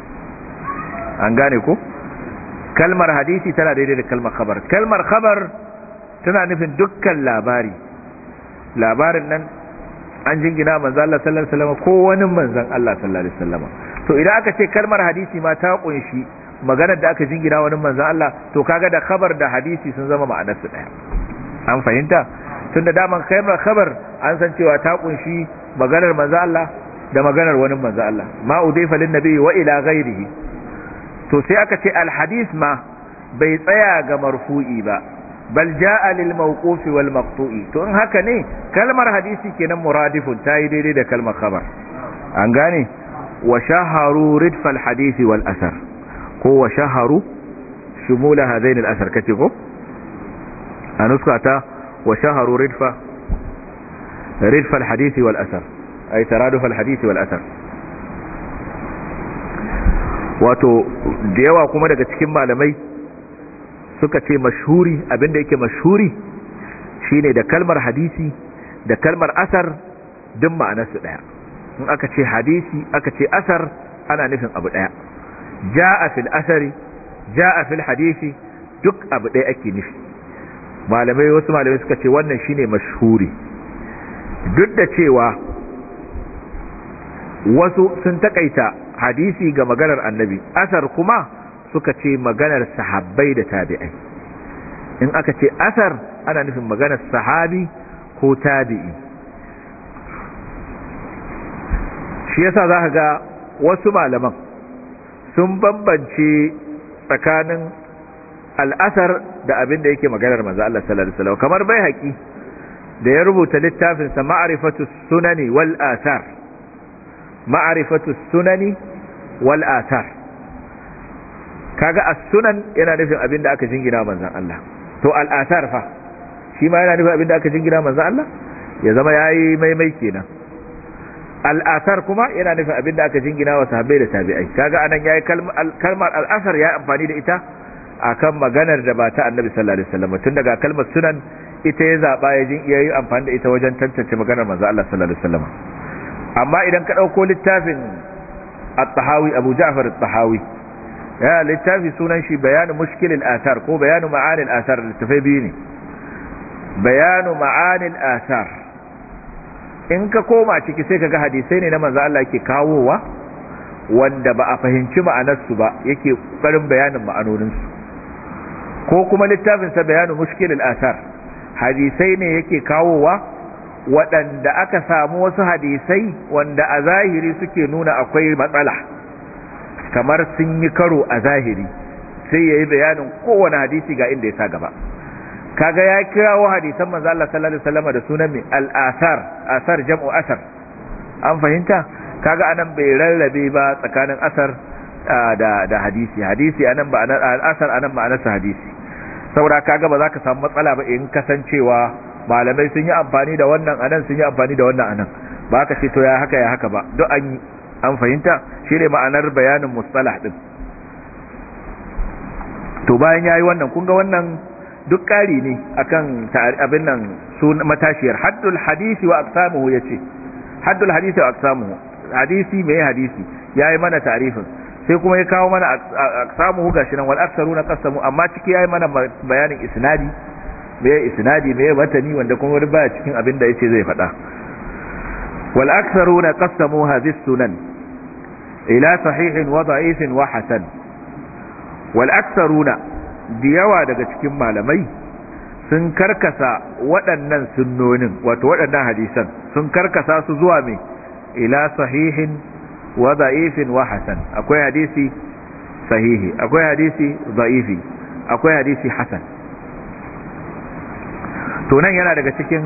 an gane ko kalmar hadisi tana daidai da kalmar khabar kalmar khabar tana nufin dukkan labari labarin nan an jingina manzo Allah sallallahu alaihi wasallam ko wani manzon Allah sallallahu alaihi wasallam to idan aka ce kalmar hadisi ma ta kunshi maganar da aka jingina wani manzon Allah to kaga da khabar da hadisi sun zama ma'anar su daya an fahimta tunda daman kalmar khabar an san cewa ta kunshi maganar manzon Allah da maganar wani manzon Allah ma udaifa lin nabi wa ila ghairihi to sai aka ce alhadis ma bai tsaya ga marfu'i ba bal jaa lil mawqufi wal maqtu'i to in haka ne kalmar hadisi kenan muradifun tayi daidai da kalmar khabar an gane wa shaharu ridf al hadisi wal athar ko wa shaharu shumula hadain al athar kace ko anuskata wa shaharu ridfa ridf al hadisi wal athar ay taraduf al hadisi wal athar wato da yawa kuma daga cikin malamai suka ce mashhuri abinda yake mashhuri shine da kalmar hadisi da kalmar asar duk ma'anarsu daya in aka ce hadisi aka ce asar ana nufin abu daya jaa fil asari jaa fil hadisi duk abu daya ake nufi malamai wasu malamai suka ce wannan shine mashhuri duk da cewa wasu sun takaita hadisi ga maganar annabi asar kuma suka ce maganar sahabbai da tabi'ai in aka ce asar ana nufin maganar sahabi ko tabi'i shi yasa za ka ga wasu malaman sun bambance tsakanin al'asar da abin da yake maganar manzo Allah sallallahu alaihi wasallam kamar Baihaqi da ya rubuta littafin sa ma'rifatu sunani wal athar ma'rifatu sunani wal athar kaga as-sunan yana nufin abin da aka jingina manzon Allah to al-athar fa shi ma yana nufin abin da aka jingina manzon Allah ya zama yayi maimai kenan al-athar kuma yana nufin abin da aka jingina wa sahabbai da tabi'ai kaga anan yayi kalmar al-athar ya amfani da ita akan maganar da ba ta annabi sallallahu alaihi wasallam tun daga kalmar sunan ita ya zaba ya jin yayi amfani da ita wajen tantance maganar manzon Allah sallallahu alaihi wasallam amma idan ka dauko littafin at-tahawi Abu Ja'far at-tahawi ya littafi sunan shi bayanu mushkil al-athar ko bayanu ma'ani al-athar littafai biyu ne bayanu ma'ani al-athar in ka koma ciki sai kaga hadisai ne na manzo Allah yake kawowa wanda ba a fahimci ma'anarsu ba yake kokarin bayanin ma'anonin su ko kuma littafin sa bayanu mushkil al-athar hadisai ne yake kawowa waɗanda aka samu wasu hadisai wanda a zahiri suke nuna akwai matsala kamar sun yi karo a zahiri sai yayi bayanin kowane hadisi ga inda ya sa gaba. Kaga ya kirawo hadisan manzo Allah sallallahu alaihi wasallam da sunan mai al-athar, asar jam'u asar. An fahimta? Kaga anan bai rarrabe ba tsakanin asar da da hadisi. Hadisi anan ba al-asar anan ma'anarsa hadisi. Saboda kaga ba za ka samu matsala ba in kasancewa malamai sun yi amfani da wannan anan sun yi amfani da wannan anan. Ba ka ce to ya haka ya haka ba. Duk an yi an fahimta? Shine ma'anar bayanin mustalah din. To bayan yayi wannan kun ga wannan duk ƙari ne akan abin nan sun matashiyar haddul hadisi wa aqsamuhu yace haddul hadisi wa aqsamuhu hadisi me hadisi yayi mana ta'rifin sai kuma ya kawo mana aqsamuhu gashi nan wal aktharuna qasamu amma ciki yayi mana bayanin isnadi me isnadi me matani wanda kuma wani baya cikin abin da yace zai faɗa wal aktharuna qasamu hadhihi sunan ila sahihin wa da'ifin wa hasan wal aktharuna da yawa daga cikin malamai sun karkasa waɗannan sunnonin wato waɗannan hadisan sun karkasa su zuwa mai ila sahihin wa da'ifin wa hasan akwai hadisi sahihi akwai hadisi da'ifi akwai hadisi hasan to nan yana daga cikin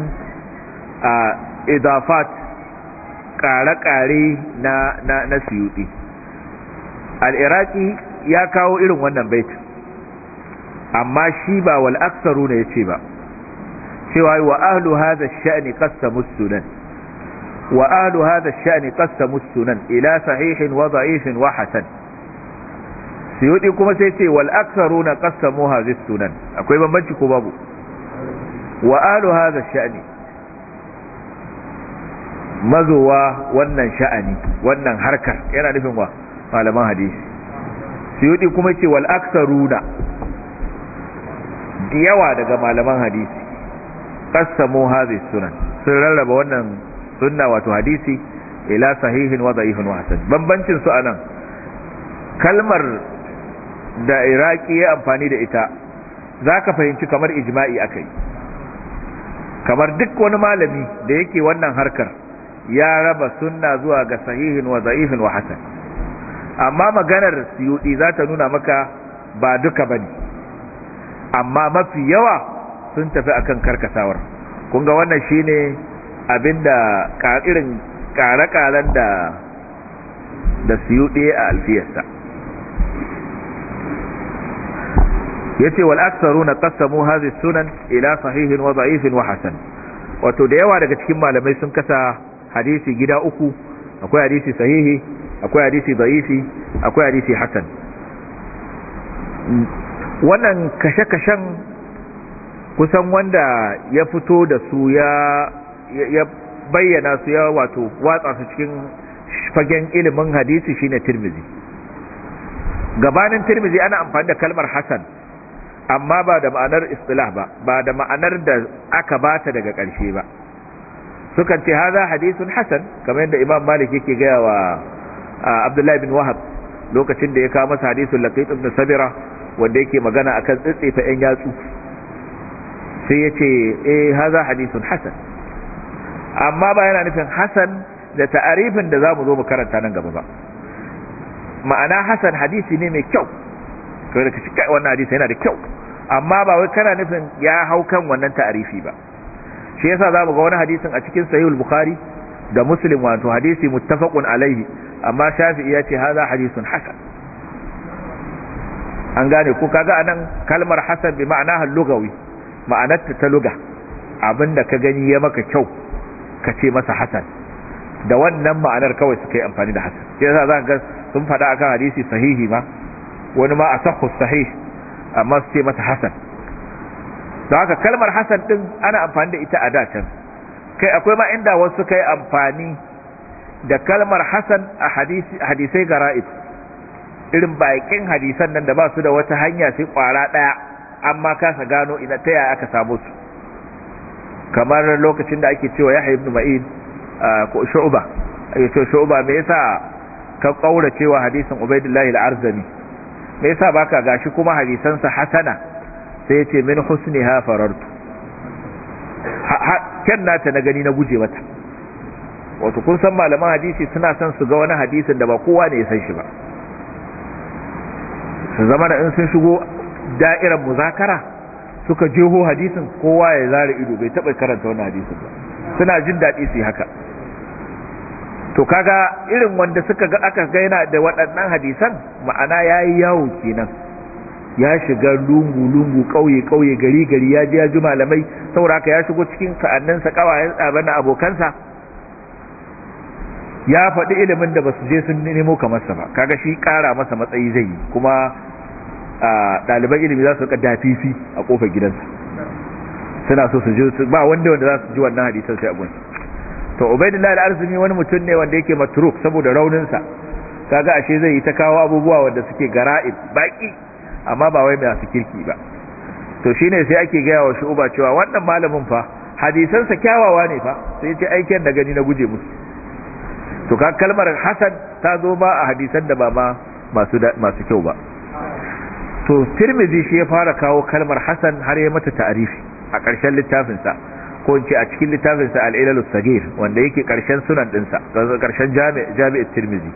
idafat ƙare-ƙare na na na Suyuti al-Iraqi ya kawo irin wannan baitin amma shi ba wal aktsaru ne yace ba cewa wa ahlu hadha ash-sha'ni qasamu as-sunan wa ahlu hadha ash-sha'ni qasamu as-sunan ila sahihin wa da'ifin wa hasan Suyuti kuma sai ce wal aktsaruna qasamu hadhihi as-sunan akwai bambanci ko babu wa ahlu hadha ash-sha'ni mazuwa wannan sha'ani wannan harkar yana nufin wa malaman hadisi Suyuti kuma ce wal aktsaruna yawa daga malaman hadisi qassamu hadhihi sunan sun rarraba wannan sunna wato hadisi ila sahihin wa da'ifin wa hasan bambancin su anan kalmar da Iraki ya amfani da ita zaka fahimci kamar ijma'i akai kamar duk wani malami da yake wannan harkar ya raba sunna zuwa ga sahihin wa da'ifin wa hasan amma maganar Suyuti za ta nuna maka ba duka bane amma mafi yawa sun tafi akan karkasawar kun ga wannan shine abinda irin kare-karen da da Suyuti a alfiyarsa yace wal aktharuna qasamu hadhihi sunan ila sahihin wa da'ifin wa hasan wato da yawa daga cikin malamai sun kasa hadisi gida uku akwai hadisi sahihi akwai hadisi da'ifi akwai hadisi hasan wannan kashe-kashen kusan wanda ya fito da su ya ya bayyana su ya wato watsa su cikin fagen ilimin hadisi shine Tirmidhi gabanin Tirmidhi ana amfani da kalmar hasan amma ba da ma'anar istilah ba ba da ma'anar da aka bata daga ƙarshe ba sukan ce haza hadithun hasan kamar yadda Imam Malik yake gaya wa Abdullah ibn Wahab lokacin da ya kawo masa hadithul Laqit ibn Sabira wanda yake magana akan tsitsefa ƴan yatsu sai yace eh haza hadithun hasan amma ba yana nufin hasan da ta'arifin da zamu zo mu karanta nan gaba ba ma'ana hasan hadisi ne mai kyau kai da kace kai wannan hadisi yana da kyau amma ba wai kana nufin ya hau kan wannan ta'arifi ba shi yasa zamu ga wani hadisin a cikin sahihul bukhari da muslim wato hadisi muttafaqun alaihi amma shafi'i ya ce haza hadithun hasan an gane ko kaga anan kalmar hasan bi ma'ana al-lugawi ma'anar ta luga abinda ka gani ya maka kyau ka ce masa hasan da wannan ma'anar kawai suka yi amfani da hasan sai yasa zaka ga sun fada akan hadisi sahihi ma wani ma asahhu sahih amma su ce masa hasan don haka kalmar hasan din ana amfani da ita a da can kai akwai ma inda wasu kai amfani da kalmar hasan a hadisi hadisai gara'ib irin bakin hadisan nan da ba su da wata hanya sai kwara daya amma kasa gano ina ta yaya aka samu su kamar lokacin da ake cewa Yahya ibn Ma'in ko Shu'ba ake cewa Shu'ba me yasa ka kaura cewa hadisin Ubaydullah al-Arzami me yasa baka gashi kuma hadisan sa hasana sai yace min husniha farartu kan nata na gani na guje mata wato kun san malaman hadisi suna son su ga wani hadisin da ba kowa ne ya san shi ba su zama da in sun shigo da'irar muzakara suka jeho hadisin kowa ya zare ido bai taɓa karanta wannan hadisin ba, suna jin daɗi su yi haka. To kaga irin wanda suka ga aka ga yana da waɗannan hadisan ma'ana yayi yawo kenan, ya shiga lungu-lungu ƙauye-ƙauye gari-gari ya ji ya ji malamai, saboda haka ya shigo cikin sa'anninsa ƙawayen tsaban abokansa ya faɗi ilimin da ba su je sun nemo kamarsa ba, kaga shi ƙara masa matsayi zai yi, kuma ɗaliban ilimi za su rika dafifi a ƙofar gidansa suna so su ji, ba wanda wanda za su ji wannan hadisan sai abun. To Ubaydullah al-Arzumi wani mutum ne wanda yake matruk saboda rauninsa, kaga ashe zai yi ta kawo abubuwa wanda suke gara'ib baki amma ba wai masu kirki ba. To shine sai ake gaya wa Shu'ba cewa wannan malamin fa hadisansa kyawawa ne fa, sai ya ce aikin da gani na guje musu. To ka kalmar hasan ta zo ba a hadisan da ba ma masu masu kyau ba. To Tirmidhi shi ya fara kawo kalmar hasan har ya mata ta'arifi a ƙarshen littafinsa, ko in ce a cikin littafinsa al-Ilal as-Saghir wanda yake ƙarshen sunan dinsa, ƙarshen Jami' Tirmidhi.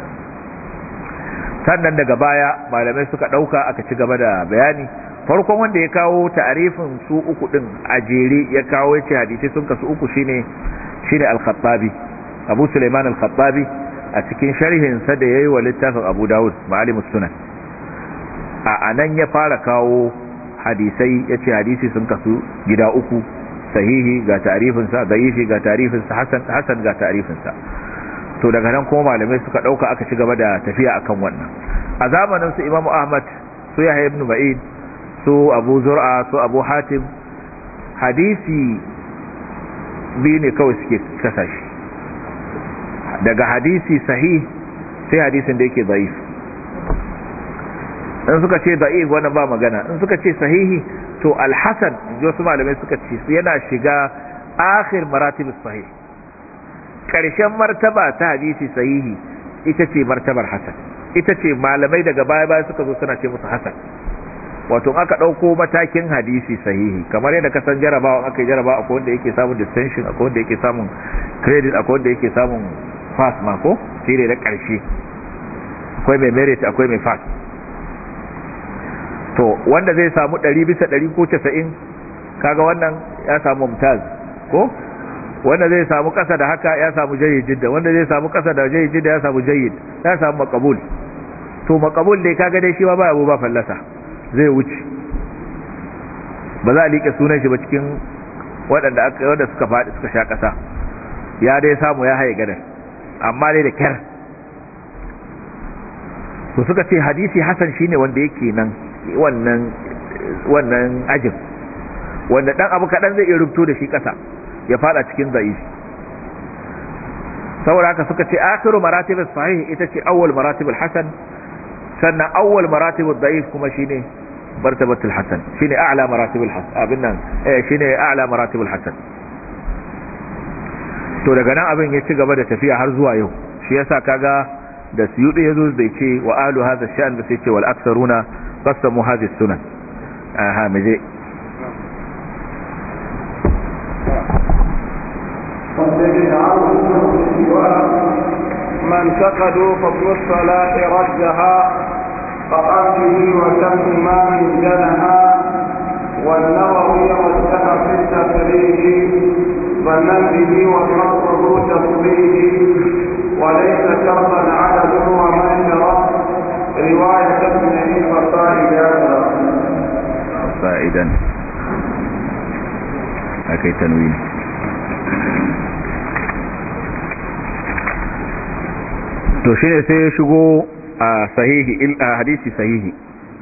Sannan daga baya malamai suka dauka aka ci gaba da bayani. Farkon wanda ya kawo ta'arifin su uku din a jere ya kawo yace hadisi sun kasu uku shine shine al-Khattabi, Abu Sulaiman al-Khattabi a cikin sharhin sa da yayi wa littafin Abu Dawud Ma'alim as-Sunan. A anan ya fara kawo hadisai, yace hadisi sun kasu gida uku, sahihi ga ta'arifin sa, da'ifi ga ta'arifin sa, hasan hasan ga ta'arifin sa. To daga nan kuma malamai suka dauka aka ci gaba da tafiya akan wannan. A zamanin su Imam Ahmad, su Yahya ibn Ma'in, su Abu Zur'a, su Abu Hatim, hadisi biyu ne kawai suke kasa shi, daga hadisi sahih sai hadisin da yake da'if. In suka ce da'if wannan ba magana, in suka ce sahihi to al-hasan, wasu malamai suka ce yana shiga akhir maratibus sahih, karshen martaba ta hadisi sahihi ita ce martabar hasan, ita ce malamai daga baya baya suka zo suna ce musu hasan. Wato aka dauko matakin hadisi sahihi, kamar yadda ka san jarabawa, aka yi jarabawa akwai wanda yake samun distinction, akwai wanda yake samun credit, akwai wanda yake samun pass ma ko shine da karshe, akwai mai merit akwai mai pass. To wanda zai samu ɗari bisa ɗari ko casa'in, kaga wannan ya samu mumtaz ko, wanda zai samu kasa da haka ya samu jayyid jidda, wanda zai samu kasa da jayyid jidda ya samu jayyid, ya samu maqbul. To maqbul dai kaga dai shi ma ba abu ba fallasa, zai wuce, ba za a liƙe sunan shi ba cikin waɗanda aka wanda suka faɗi suka sha ƙasa, ya dai samu ya haye gadar, amma dai da kyar. To suka ce hadisi hasan shine wanda yake nan wannan wannan ajib, wanda dan abu kadan zai iya rubuto da shi ƙasa ya fada cikin da'ifi. Saboda haka suka ce akhiru maratibus sahih ita ce awwal maratibul hasan, sannan awwal maratibud da'if kuma shine martabatul hasan, shine a'la maratibul hasan, abin nan eh shine a'la maratibul hasan. To daga nan abin ya ci gaba da tafiya har zuwa yau. Shi yasa kaga da Suyuti yazo bai ce wa ahlu hadha ash-sha'n ba, sai ce wal aktharuna qasamu hadhihi as-sunan. aha mije من فقدوا فضل الصلاة ردها فقامته وتم ما من جنها والنووي واتهم في التفريج ظنا به وفقه تصريح وليس شرطا عدد ومن شرط رواية ابنه فصائدا فائدا أكي تنوين. to shine sai ya shigo a sahihi a hadisi sahihi,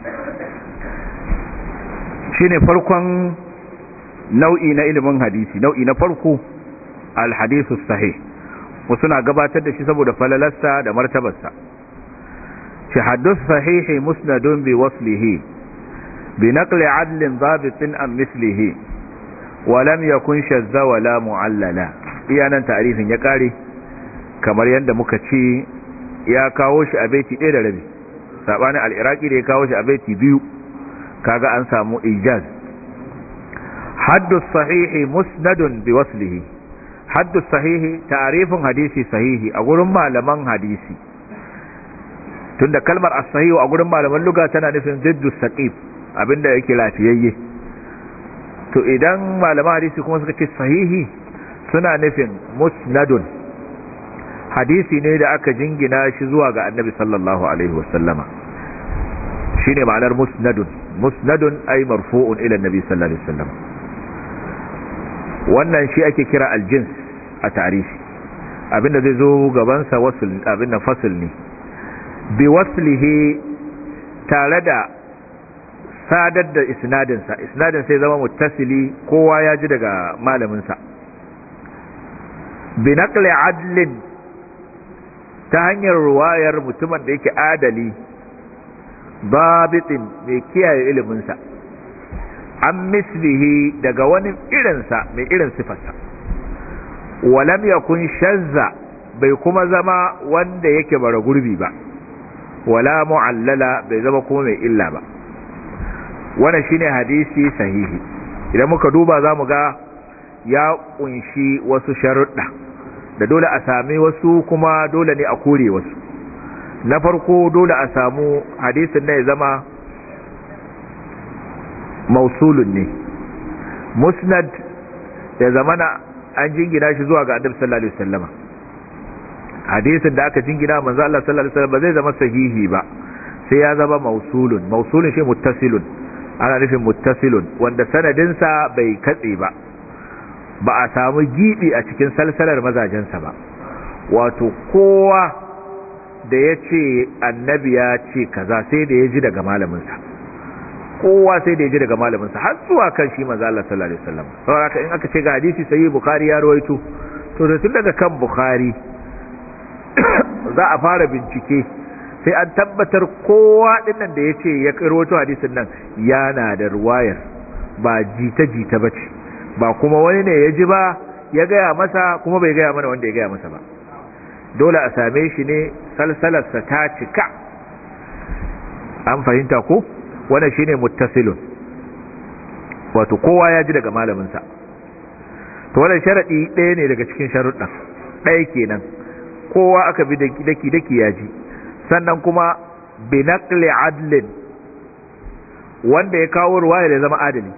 shine farkon nau'i na ilimin hadisi, nau'i na farko al-hadithu sahih. wasu na gabatar da shi saboda falalarsa da martabarsa. shi hadith sahihi musnadun bi waslihi bi naqli adlin dhabitin am mislihi wa lam yakun shadza wala mu'allala. iyanan ta'rifin ya kare, kamar yadda muka ce ya kawo shi a baiti ɗaya da rabi, sabanin al-iraqi da ya kawo shi a baiti biyu, kaga an samu ijaz. haddu sahihi musnadun bi waslihi, haddu sahihi ta'rifin hadisi sahihi a gurin malaman hadisi tunda kalmar as-sahih a gurin malaman lugha tana nufin ziddu saqim abinda yake lafiyayye. to idan malaman hadisi kuma suka ce sahihi suna nufin musnadun, hadisi ne da aka jingina shi zuwa ga annabi sallallahu alaihi wasallama, shine ma'anar musnadun. musnadun ay marfu'un ila annabi sallallahu alaihi wasallam. wannan shi ake kira aljins a tarihi, abinda zai zo gaban sa wasl, abinda fasl ne. bi waslihi, tare da sadar da isnadin sa, isnadin sai zama muttasili, kowa ya ji daga malamin sa. bi naqli adlin, ta hanyar ruwayar mutumin da yake adali, babitin mai kiyaye iliminsa, an mislihi, daga wani irinsa mai irin sifarsa, walam yakun shazza, bai kuma zama wanda yake bara gurbi ba, wala mu'allala, bai zama kuma mai illa ba. wannan shine hadisi sahihi. idan muka duba zamu ga ya kunshi wasu sharuɗa da dole a sami wasu, kuma dole ne a kore wasu. na farko dole a samu hadisin ne ya zama mausulun ne, musnad ya zama na an jingina shi zuwa ga annabi sallallahu alaihi wasallama. hadisin da aka jingina manzo Allah sallallahu alaihi wasallam ba zai zama sahihi ba sai ya zama mausulun. mausulun shi muttasilun, ana nufin muttasilun wanda sanadinsa bai katse ba, ba a samu gibi a cikin salsalar mazajensa ba. wato kowa da ya ce annabi ya ce kaza sai da ya ji daga malaminsa, kowa sai da ya ji daga malaminsa har zuwa kan shi manzo Allah sallallahu alaihi wasallam. saboda in aka ce ga hadisi sahih bukhari ya rawaito, to da tun daga kan bukhari za a fara bincike sai an tabbatar kowa dinnan da ya ce ya rawaito hadisin nan yana da ruwayar, ba jita jita bace, ba kuma wani ne ya ji ba ya gaya masa kuma bai gaya mana wanda ya gaya masa ba. dole a same shi ne salsalarsa ta cika. an fahimta ko? wannan shine muttasilun, wato kowa ya ji daga malaminsa. to wannan sharadi ɗaya ne daga cikin sharuɗan, ɗaya kenan, kowa aka bi daki daki ya ji. sannan kuma bi naqli adlin, wanda ya kawo ruwaya ya zama adali,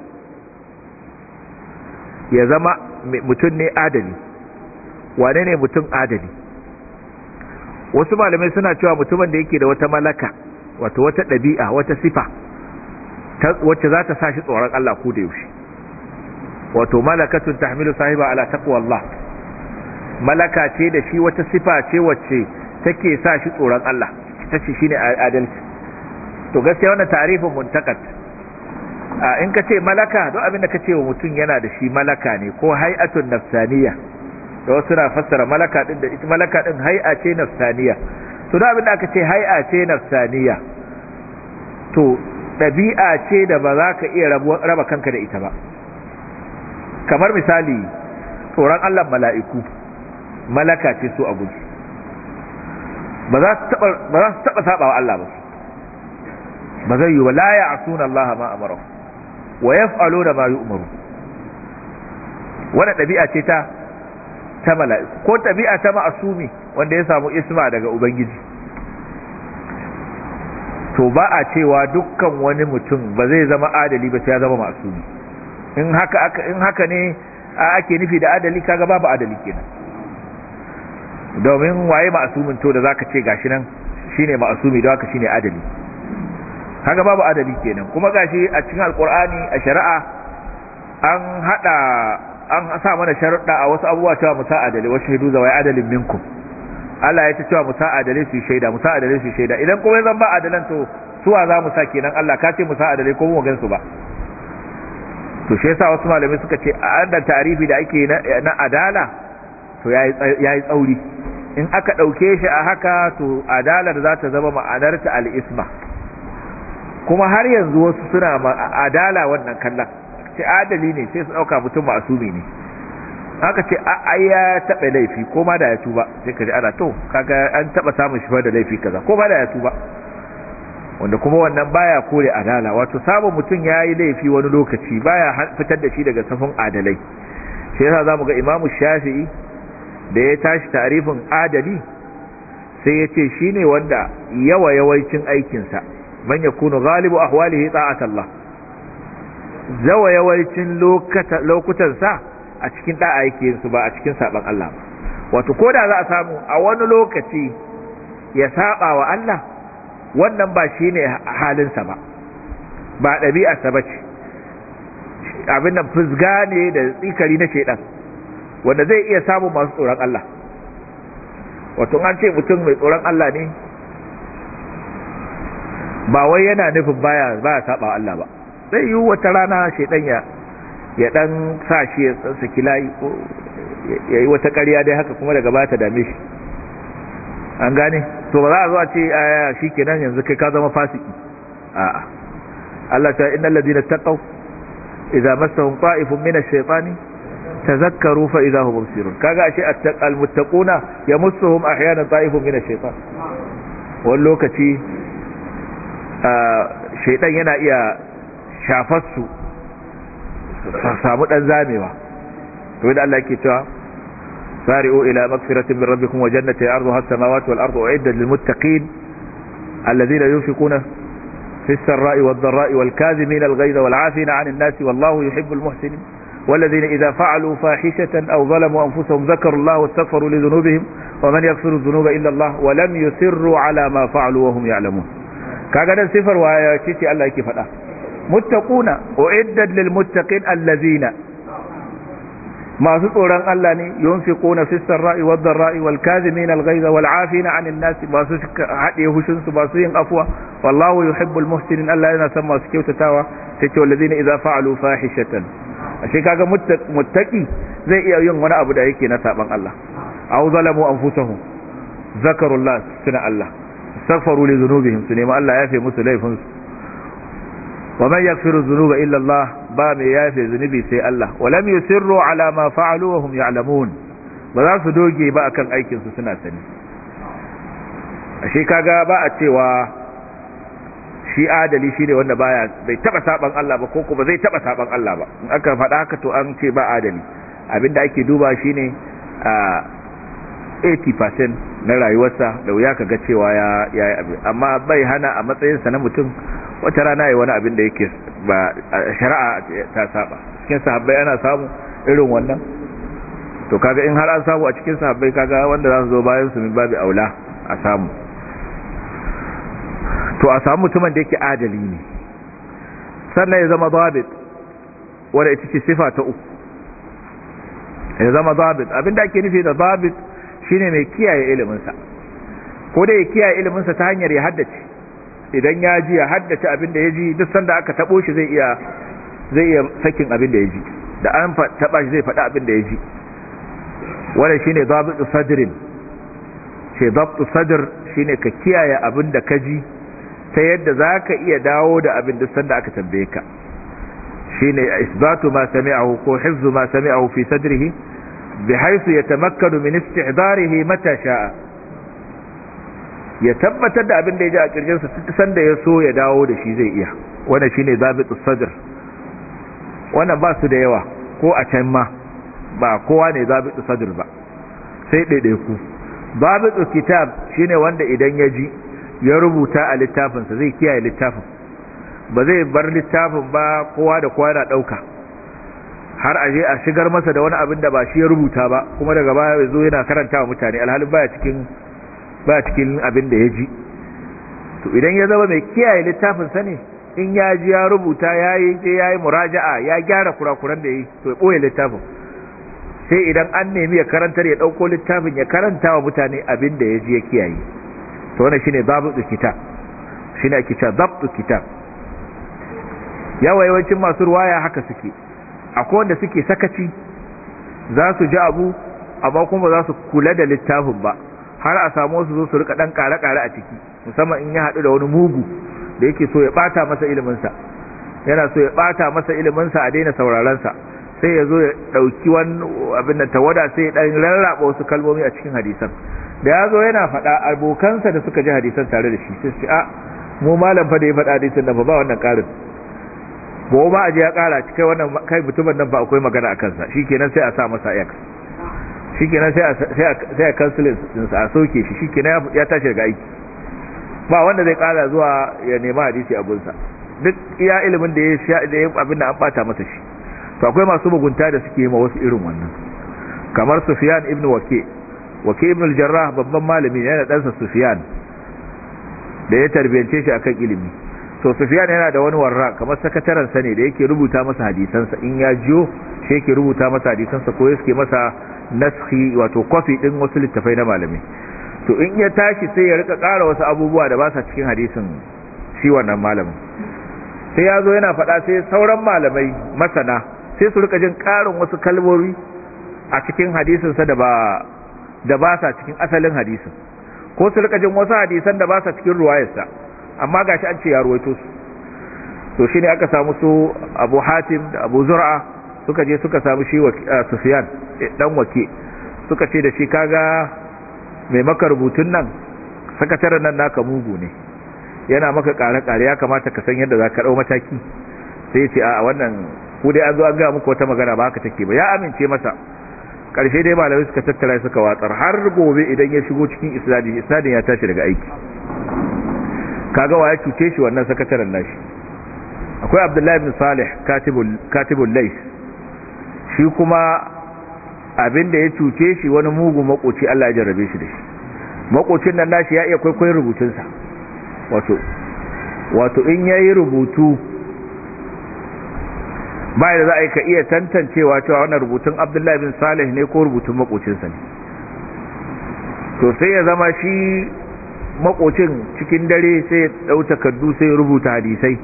ya zama mutum ne adali. wane ne mutum adali? wasu malamai suna cewa mutumin da yake da wata malaka, wato wata ɗabi'a, wata sifa wacce za ta sa shi tsoron Allah ko da yaushe. wato malakatun tahmilu sahiba ala taqwallah, malaka ce da shi, wata sifa ce wacce take sa shi tsoron Allah, tace shine adalci. to gaskiya wannan ta'rifin muntakat. in ka ce malaka, don abin da ka ce wa mutum yana da shi malaka ne, ko hay'atun nafsaniya, da wasu na fassara malaka din da ita malaka din hay'a ce nafsaniya. to da abin da aka ce hay'a ce nafsaniya, to dabi'a ce da ba za ka iya raba kanka da ita ba. kamar misali tsoron Allah mala'iku, malaka ce su a guji, ba za su taba ba za su taba saba wa Allah ba, ba zai yi wa la ya'suna Allah ma amara wa yaf'aluna ma yu'maru. wannan dabi'a ce ta ta mala'iku, ko tabi'a ta ma'asumi wanda ya samu isma daga ubangiji. to ba a cewa dukkan wani mutum ba zai zama adali ba sai ya zama ma'asumi. in haka aka in haka ne ake nufi da adali, kaga babu adali kenan. domin waye ma'asumin to da zaka ce gashi nan shine ma'asumi, don haka shine adali, kaga babu adali kenan. kuma gashi a cikin alqur'ani a shari'a an hada an sa mana sharuɗa a wasu abubuwa cewa musa adali wa shahidu zawai adalin minkum. Allah ya ce cewa musa adali su shaida, musa adali su shaida. idan kuma zan ba adalan to suwa za mu sa kenan? Allah ka ce musa adali ko mu gan su ba? to shi yasa wasu malamai suka ce a da tarihi da ake na adala to yayi yayi tsauri. in aka dauke shi a haka to adalar za ta zama ma'anarta al-isma. kuma har yanzu wasu suna adala wannan kallon, ce adali ne sai su dauka mutum ma'asumi ne. haka ce ai ya taba laifi ko ma da ya tuba, sai ka ji ana to kaga an taba samun shi da laifi kaza ko ma da ya tuba, wanda kuma wannan baya kore adala. wato samun mutum yayi laifi wani lokaci baya fitar da shi daga safin adalai. shi yasa zamu ga Imam Shafi'i da ya tashi tarifin adali sai yace shine wanda yawa yawancin aikin sa man yakunu ghalibu ahwalihi ta'atallah zawa yawancin lokutan sa a cikin da'a yake su ba a cikin saban Allah ba. Wato koda za a samu a wani lokaci ya saba wa Allah, wannan ba shine halin sa ba ba dabi'ar sa bace, abin nan fusga ne da tsikari na shedan wanda zai iya samu masu tsoron Allah. Wato an ce mutum mai tsoron Allah ne ba wai yana nufin baya baya saba wa Allah ba, zai yi wata rana shedan ya ya dan sa shi ya saki layi ko ya yi wata ƙarya dai haka kuma daga baya ta dame shi, an gane. To ba za a zo a ce aya shikenan yanzu kai ka zama fasiki. a'a Allah ta innal ladina taqaw idza massahum ta'ifun min ash-shaytani tazakkaru fa idza hum mubsirun. kaga ashe at-taqal muttaquna yamassuhum ahyanan ta'ifun min ash-shaytan, wani lokaci shaytan yana iya shafar su samu dan zamewa. to da Allah yake cewa sari'u ila magfiratin min rabbikum wa jannatin 'arduha as-samawati wal ardu u'iddat lil muttaqin alladhina yunfiquna في السراء والضراء والكاظمين الغيظ والعافين عن الناس والله يحب المحسنين والذين إذا فعلوا فاحشة أو ظلموا أنفسهم ذكروا الله واستغفروا لذنوبهم ومن يغفر الذنوب إلا الله ولم يسروا على ما فعلوا وهم يعلمون. كاغا صفر وكيتي الله يكي فدا متقون أعدت للمتقين الذين ما tsoron Allah ne yunfiquna fis sarra'i wad dharra'i wal kazimin al ghayza wal 'afina 'anil nas ba su hade hushin su ba su yin afwa wallahu yuhibbul muhsinin. Allah yana son masu kyautatawa sai ce walladina idza fa'alu fahishatan. ashe kaga muttaqi zai iya yin wani abu da yake na saban Allah, aw zalamu anfusahum zakarullah suna Allah astaghfaru li dhunubihim su nema Allah yafe musu laifin su. wa man yaghfiru dhunuba illa Allah, ba mai yafe zunubi sai Allah. wa lam yusirru ala ma fa'alu wa hum ya'lamun, ba za su doge ba akan aikin su suna sani. ashe kaga ba a cewa shi adali shine wanda baya bai taba saban Allah ba ko kuma zai taba saban Allah ba. in aka faɗa haka to an ce ba adali. abinda ake duba shine a eighty percent na rayuwarsa da wuya kaga cewa ya yayi abin, amma bai hana a matsayin sa na mutum wata rana yayi wani abin da yake ba shari'a ta saba. cikin sahabbai ana samu irin wannan, to kaga in har an samu a cikin sahabbai kaga wanda za su zo bayan su min babu aula a samu. to a samu mutumin da yake adali ne, sannan ya zama zabit, wanda ita ce sifa ta uku, ya zama zabit. abinda ake nufi da zabit shine mai kiyaye iliminsa, ko da ya kiyaye iliminsa ta hanyar ya haddace. idan ya ji ya haddace abinda ya ji, duk sanda aka tabo shi zai iya zai iya sakin abinda ya ji, da an taba shi zai faɗa abinda ya ji. wannan shine zabitu sadrin. ce zabtu sadr shine ka kiyaye abinda ka ji ta yadda za ka iya dawo da abin duk sanda aka tambaye ka. shi ne isbatu ma sami'ahu ko hifzu ma sami'ahu fi sadrihi bi haythu yatamakkanu min istihdarihi mata sha'a, ya tabbatar da abin da ya ji a kirjinsa duk sanda ya so ya dawo da shi zai iya. wannan shine zabitu sadr. wannan ba su da yawa, ko a can ma ba kowa ne zabitu sadr ba, sai ɗaiɗaiku. zabitu kitab shine wanda idan ya ji ya rubuta a littafinsa zai kiyaye littafin, ba zai bar littafin ba kowa da kowa na ɗauka har a je a shigar masa da wani abin da ba shi ya rubuta ba, kuma daga baya ya zo yana karanta wa mutane alhalin baya cikin baya cikin abin da ya ji. to idan ya zama mai kiyaye littafinsa ne, in ya ji ya rubuta ya yi je ya yi muraja'a ya gyara kurakuran da ya yi, to ya ɓoye littafin, sai idan an nemi ya karantar ya ɗauko littafin ya karanta wa mutane abin da ya ji ya kiyaye. to wannan shine dabtul kitab, shine ake cewa dabtul kitab. yawa yawancin masu ruwaya haka suke. akwai wanda suke sakaci, za su ji abu amma kuma za su kula da littafin ba, har a samu su zo su rika dan kare-kare a ciki, musamman in ya haɗu da wani mugu da yake so ya bata masa iliminsa, yana so ya bata masa iliminsa a daina saurarensa, sai ya zo ya ɗauki wani abin da tawada sai ya ɗan rarraba wasu kalmomi a cikin hadisan. da ya zo yana faɗa abokansa da suka ji hadisan tare da shi sai su a mu malam fa da ya faɗa hadisan da ba wannan ƙarin, ko ba a je ya ƙara cikai wannan kai mutumin nan ba akwai magana a kansa, shikenan sai a sa masa x. shikenan sai a sai a sai a cancel din sa a soke shi shikenan ya tashi daga aiki ba wanda zai kara zuwa ya nema hadisi a gunsa duk iya ilimin da ya sha da abin da an bata masa shi to akwai masu mugunta da suke yi ma wasu irin wannan kamar Sufyan ibn Waki Waki ibn al-Jarrah babban malami ne yana ɗansa Sufyan da ya tarbiyance shi akan ilimi to Sufyan yana da wani warra kamar sakataren sa ne da yake rubuta masa hadisansa in ya jiyo shi yake rubuta masa hadisansa ko yake masa naskhi wato copy din wasu littafai na malami to in ya tashi sai ya rika ƙara wasu abubuwa da ba sa cikin hadisin shi wannan malamin sai ya zo yana faɗa sai sauran malamai masana sai su rika jin ƙarin wasu kalmomi a cikin hadisinsa da ba da ba sa cikin asalin hadisin ko su rika jin wasu hadisan da ba sa cikin ruwayarsa amma gashi an ce ya ruwaito su to shine aka samu su Abu Hatim da Abu Zur'a suka je suka samu shi Sufyan dan Waki suka ce da shi kaga mai maka rubutun nan sakataren nan naka mugu ne yana maka kare-kare ya kamata ka san yadda za ka ɗau mataki sai ya ce a wannan ku dai an zo an ga muku wata magana ba haka take ba ya amince masa ƙarshe dai malamai suka tattara suka watsar har gobe idan ya shigo cikin isnadi isnadin ya tashi daga aiki kaga wa ya cuce shi wannan sakataren nashi akwai Abdullahi ibn Salih katibul katibul Lays shi kuma abinda ya cuce shi wani mugu makoci Allah ya jarrabe shi da shi makocin nan nashi ya iya kwaikwayon rubutunsa wato wato in yayi rubutu bai da za a yi ka iya tantancewa cewa wannan rubutun Abdullahi bin Salih ne ko rubutun makocinsa ne to sai ya zama shi makocin cikin dare sai ya dau takardu sai ya rubuta hadisai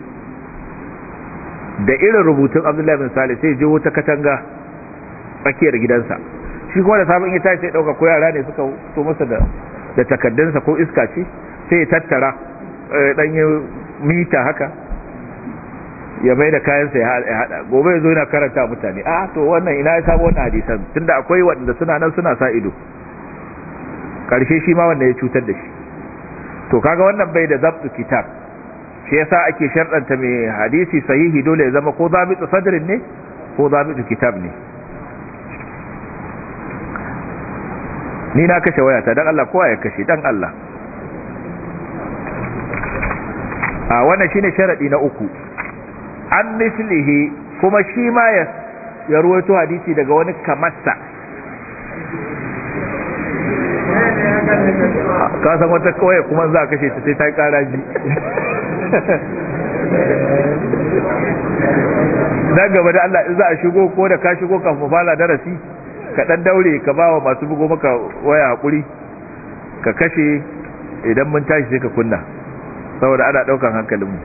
da irin rubutun Abdullahi bin Salih sai ya je wata katanga tsakiyar gidansa shi kuma da sabon ita sai dauka ko yara ne suka so masa da da takaddunsa ko iska ce sai ya tattara dan yi mita haka ya mai da kayansa ya hada gobe ya zo yana karanta mutane a to wannan ina ya samu wannan hadisan tunda akwai wanda suna nan suna sa ido karshe shi ma wanda ya cutar da shi to kaga wannan bai da zabtu kitab shi yasa ake sharɗanta mai hadisi sahihi dole ya zama ko zabitu sadrin ne ko zabitu kitab ne ni na kashe wayata dan Allah kowa ya kashe dan Allah a wannan shine sharadi na uku an mislihi kuma shi ma ya ya ruwaito hadisi daga wani kamarsa ka san wata kawai kuma za a kashe ta sai ta kara ji dan gaba da Allah in za a shigo ko da ka shigo kafin fara darasi ka dan daure ka bawa masu bugo maka waya hakuri ka kashe idan mun tashi sai ka kunna saboda ana daukan hankalinmu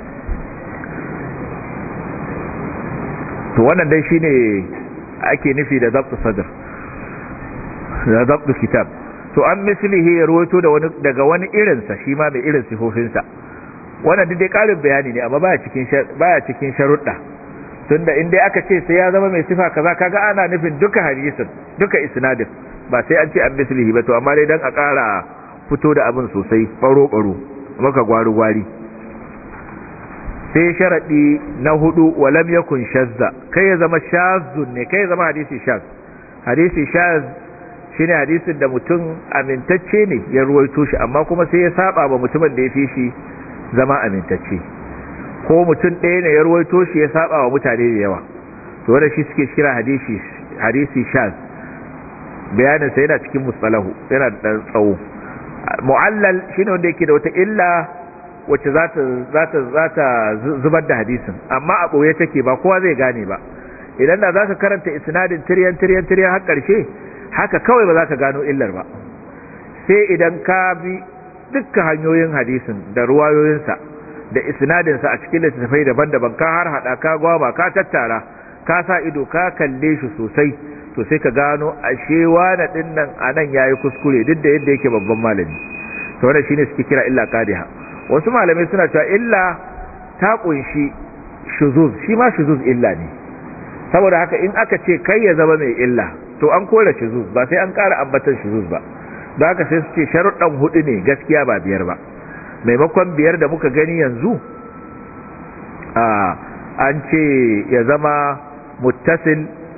to wannan dai shine ake nufi da zabtu sadr da zabtu kitab to an mislihi ya ruwaito da wani daga wani irin sa shi ma mai irin sifofin sa wannan dai karin bayani ne amma baya cikin baya cikin sharuɗa tunda in dai aka ce sai ya zama mai sifa kaza kaga ana nufin duka hadisin duka isnadin ba sai an ce an mislihi ba to amma dai dan a ƙara fito da abin sosai baro baro maka gwari gwari sai sharadi na hudu walam yakun shazza kai ya zama shazzun ne kai ya zama hadisi shaz hadisi shaz shine hadisin da mutum amintacce ne ya ruwaito shi amma kuma sai ya saba ba mutumin da ya fi shi zama amintacce ko mutum ɗaya ne ya ruwaito shi ya saba wa mutane da yawa to wanda shi suke kira hadisi hadisi shaz bayanin sa yana cikin mustalahu yana da tsawo mu'allal shine wanda yake da wata illa wacce za ta zubar da hadisin amma a ɓoye take ba kowa zai gane ba idan da za ka karanta isnadin tiryan tiryan tiryan har ƙarshe haka kawai ba za ka gano illar ba sai idan ka bi dukkan hanyoyin hadisin da ruwayoyinsa da isnadinsa a cikin littattafai daban-daban ka har hada ka gwaba ka tattara ka sa ido ka kalle shi sosai to sai ka gano ashe wani din nan anan yayi kuskure duk da yadda yake babban malami to wannan shine suke kira illa qadiha wasu malamai suna cewa illa ta kunshi shuzuz shi ma shuzuz illa ne saboda haka in aka ce kai ya zama mai illa to an kore shuzuz ba sai an ƙara ambatan shuzuz ba don haka sai su ce sharuɗan hudu ne gaskiya ba biyar ba maimakon biyar da muka gani yanzu an ce ya zama muttasil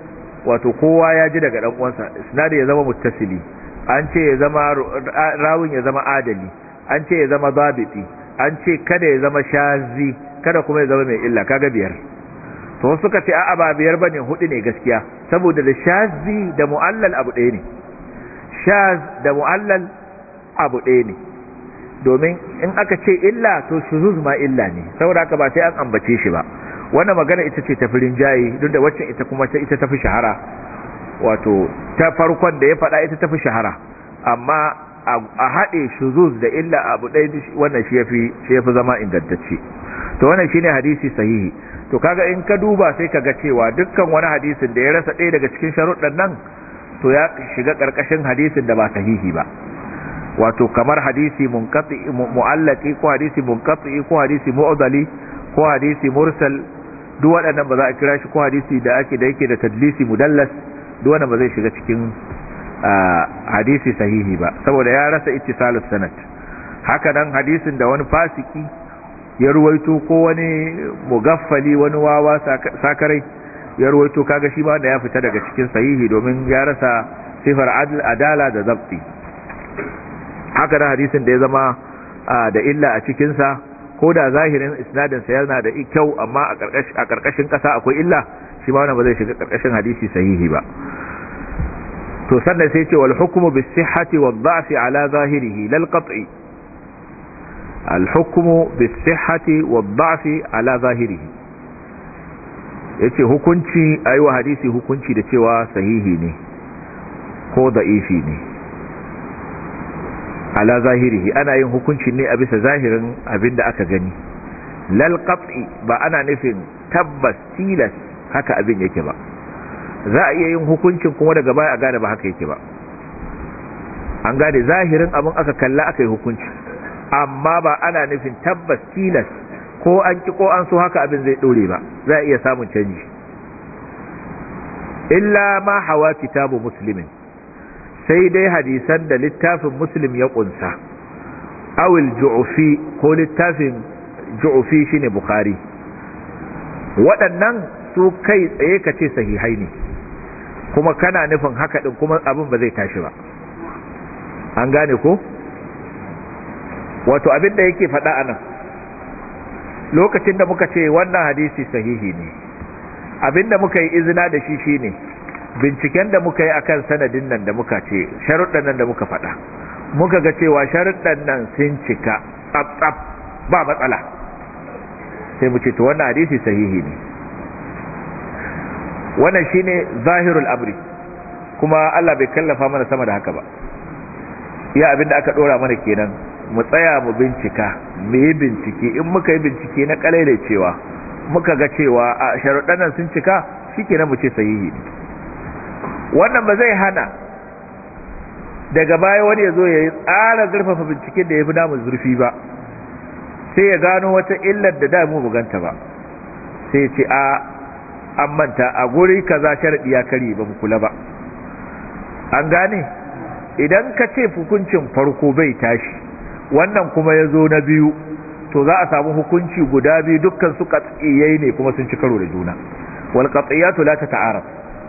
wato kowa ya ji daga dan uwansa isnadi ya zama muttasili, an ce ya zama rawin ya zama adali, an ce ya zama zabiti, an ce kada ya zama shazi, kada kuma ya zama mai illa, kaga biyar. to suka ce a'a ba biyar bane, hudu ne gaskiya, saboda da shazi da mu'allal abu ɗaya ne. shaz da mu'allal abu ɗaya ne, domin in aka ce illa to shuzuz ma illa ne, saboda haka ba sai an ambace shi ba. wannan magana ita ce ta firin jayi, duk da wacce ita kuma ta ita tafi shahara, wato ta farkon da ya faɗa ita tafi shahara, amma a haɗe shuzuz da illa abu ɗaya wannan shi yafi shi yafi zama ingantacce. to wannan shine hadisi sahihi. to kaga in ka duba sai kaga cewa dukkan wani hadisin da ya rasa ɗaya daga cikin sharuɗan nan to ya shiga ƙarƙashin hadisin da ba sahihi ba, wato kamar hadisi munqati mu'allaqi ko hadisi munqati ko hadisi mu'dali ko hadisi mursal, duk waɗannan ba za a kira shi, ko hadisi da ake da yake da tadlisi mudallas, duk wannan ba zai shiga cikin hadisi sahihi ba, saboda ya rasa ittisalus sanad. haka nan hadisin da wani fasiki ya ruwaito ko wani mugaffali, wani wawa sakarai ya ruwaito, kaga shi ma da ya fita daga cikin sahihi domin ya rasa sifar adl adala da zabti. haka nan hadisin da ya zama da illa a cikin sa, ko da zahirin isnadin sa yana da kyau amma a karkashin kasa akwai illa, shi ma wannan ba zai shiga karkashin hadisi sahihi ba. to sannan sai ce wal hukmu bis sihhati wad da'fi ala zahirihi lal qat'i. al hukmu bis sihhati wad da'fi ala zahirihi, yace hukunci aiwa hadisi hukunci da cewa sahihi ne ko da'ifi ne. ala zahirihi ana yin hukunci ne a bisa zahirin abinda aka gani, lal qat'i ba ana nufin tabbas tilas haka abin yake ba. za a iya yin hukuncin kuma daga baya a gane ba haka yake ba, an gane zahirin abin aka kalla aka yi hukunci, amma ba ana nufin tabbas tilas ko an ki ko an so haka abin zai dore ba, za a iya samun canji. illa ma hawa kitabu muslimin, sai dai hadisan da littafin muslim ya kunsa, awil ju'ufi ko littafin ju'ufi shine bukhari, waɗannan su kai tsaye ka ce sahihai ne, kuma kana nufin haka din kuma abin ba zai tashi ba, an gane ko? wato abin da yake faɗa anan, lokacin da muka ce wannan hadisi sahihi ne, abin da muka yi izina da shi shine binciken da muka yi akan sanadin nan da muka ce sharuɗan nan da muka faɗa, muka ga cewa sharuɗan nan sun cika tsaf ba matsala, sai mu ce to wannan hadisi sahihi ne. wannan shine zahirul amri, kuma Allah bai kallafa mana sama da haka ba, iya abinda aka dora mana kenan, mu tsaya mu bincika, mu yi bincike, in muka yi bincike na kalailai cewa muka ga cewa a sharuɗan nan sun cika, shikenan mu ce sahihi ne. wannan ba zai hana daga baya wani ya zo ya yi tsara zurfafa binciken da ya fi namun zurfi ba, sai ya gano wata illar da damu buganta ba, sai ya ce a an manta a guri kaza sharadi ya kare ba mu kula ba, an gane. idan ka ce hukuncin farko bai tashi, wannan kuma ya zo na biyu, to za a samu hukunci guda biyu dukkan su qat'iyai ne kuma sun ci karo da juna. wal qat'iyatu la tata'araf,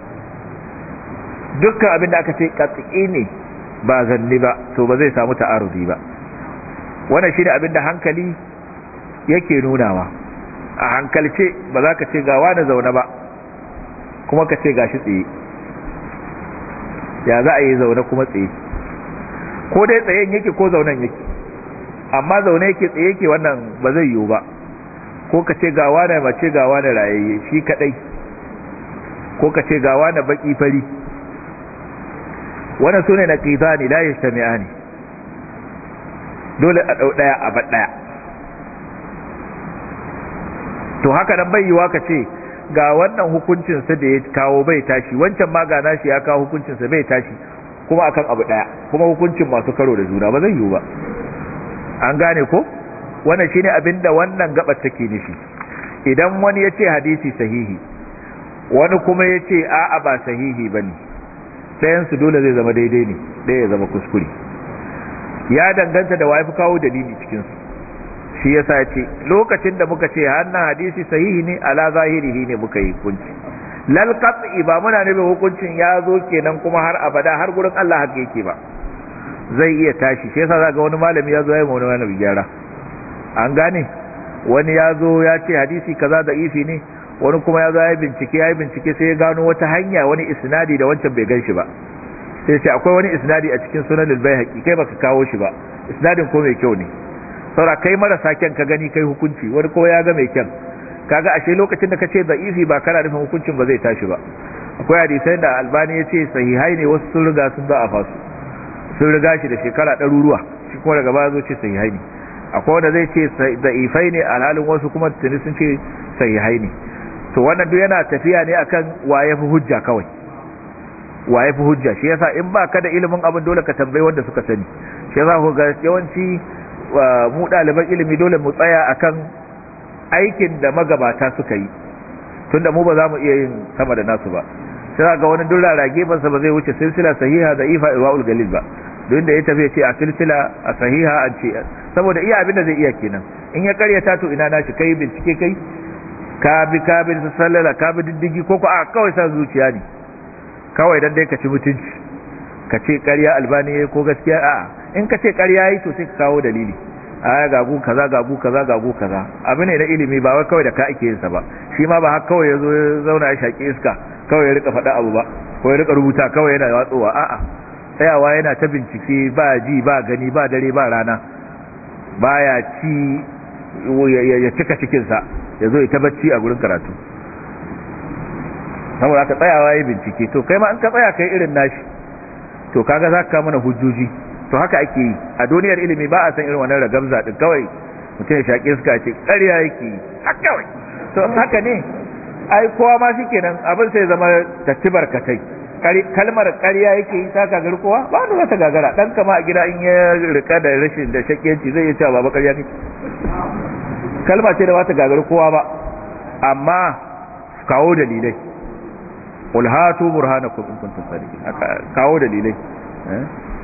dukkan abin da aka ce qat'i ne ba zanni ba, to ba zai samu ta'arudi ba. wannan shine abin da hankali yake nunawa. a hankalce ba za ka ce ga wani zaune ba kuma ka ce gashi tsaye, ya za a yi zaune kuma tsaye? ko dai tsayen yake ko zaunen yake, amma zaune yake tsaye yake, wannan ba zai yiwu ba. ko ka ce ga wani mace ga wani rayayye shi kadai, ko ka ce ga wani baki fari, wannan sune naqidani la yajtami'ani, dole a dau daya a bar daya. to haka nan bai yiwa ka ce ga wannan hukuncin sa da ya kawo bai tashi, wancan ma ga nashi ya kawo hukuncin sa bai tashi, kuma akan abu daya, kuma hukuncin masu karo da juna, ba zai yiwu ba, an gane ko? wannan shine abinda wannan gabar take nufi. idan wani ya ce hadisi sahihi, wani kuma ya ce a'a ba sahihi bane, sayan su dole zai zama daidai ne, ɗaya ya zama kuskure, ya danganta da wafi kawo dalili cikin su. shi yasa ce lokacin da muka ce hannun hadisi sahihi ne ala zahirihi ne muka yi hukunci, lal qat'i ba muna nabi hukuncin ya zo kenan kuma har abada har gurin Allah haka yake ba, zai iya tashi. shi yasa zaka wani malami ya zo ya yi wani malami gyara, an gane, wani ya zo ya ce hadisi kaza da ifi ne, wani kuma ya zo ya bincike ya bincike sai ya gano wata hanya, wani isnadi da wancan bai gan shi ba, sai ce akwai wani isnadi a cikin sunan al-Baihaqi kai baka kawo shi ba, isnadin ko mai kyau ne, saboda kai marasa kyan ka gani kai hukunci, wani ko ya ga mai kyan. Kaga ashe lokacin da kace da'ifi ba kana nufin hukuncin ba zai tashi ba. Akwai hadisai da Albani ya ce sahihai ne, wasu sun riga sun da afa su sun riga shi da shekara ɗaruruwa, shi kuma daga baya zo ce sahihai ne. Akwai wanda zai ce da'ifai ne alhalin wasu kuma tuni sun ce sahihai ne. To wannan duk yana tafiya ne akan waye fi hujja kawai, waye fi hujja. Shi yasa in ba ka da ilimin abin dole ka tambayi wanda suka sani. Shi yasa ku ga yawanci mu ɗaliban ilimi dole mu tsaya akan aikin da magabata suka yi, tunda mu ba za mu iya yin sama da nasu ba. Sai ga wani dura rage bansa ba zai wuce silsila sahiha da ifa irwaul galil ba, don da ya tafi ce a silsila a sahiha an ce, saboda iya abin da zai iya kenan. In ya karyata to ina nashi, kai bincike kai ka bi ka bi sallala ka bi diddigi ko ko a kawai sa zuciya ne kawai dan dai ka ci mutunci, ka ce ƙarya Albani ko gaskiya. a in ka ce ƙarya yi to sai ka kawo dalili, a gagu kaza gagu kaza gagu kaza. abu ne na ilimi ba wai kawai da ka ake yin sa ba. Shi ma ba haka kawai yazo ya zauna ya shaki iska kawai ya rika faɗa abu ba, ko ya rika rubuta kawai yana watsowa. a'a tsayawa yana ta bincike, ba ji ba gani ba dare ba rana, baya ci ya cika cikin sa yazo ya tabbaci a gurin karatu. saboda ka tsayawa ya bincike, to kai ma an ka tsaya kai irin nashi to kaga zaka ka mana hujjoji. to haka ake yi a duniyar ilimi, ba a san irin wannan ragamza din kawai mutum ya shaƙi iska ce ƙarya yake yi haka kawai. to haka ne ai kowa ma shikenan abin sai zama tattibar katai. kalmar ƙarya yake yi ta gagar kowa ba wanda ta gagara. dan kama a gida in ya rika da rashin da shakiyanci zai iya cewa baba ƙarya ne, kalma ce da ba ta gagar kowa ba, amma kawo dalilai. qul hatu burhanakum in kuntum sadiqin, kawo dalilai.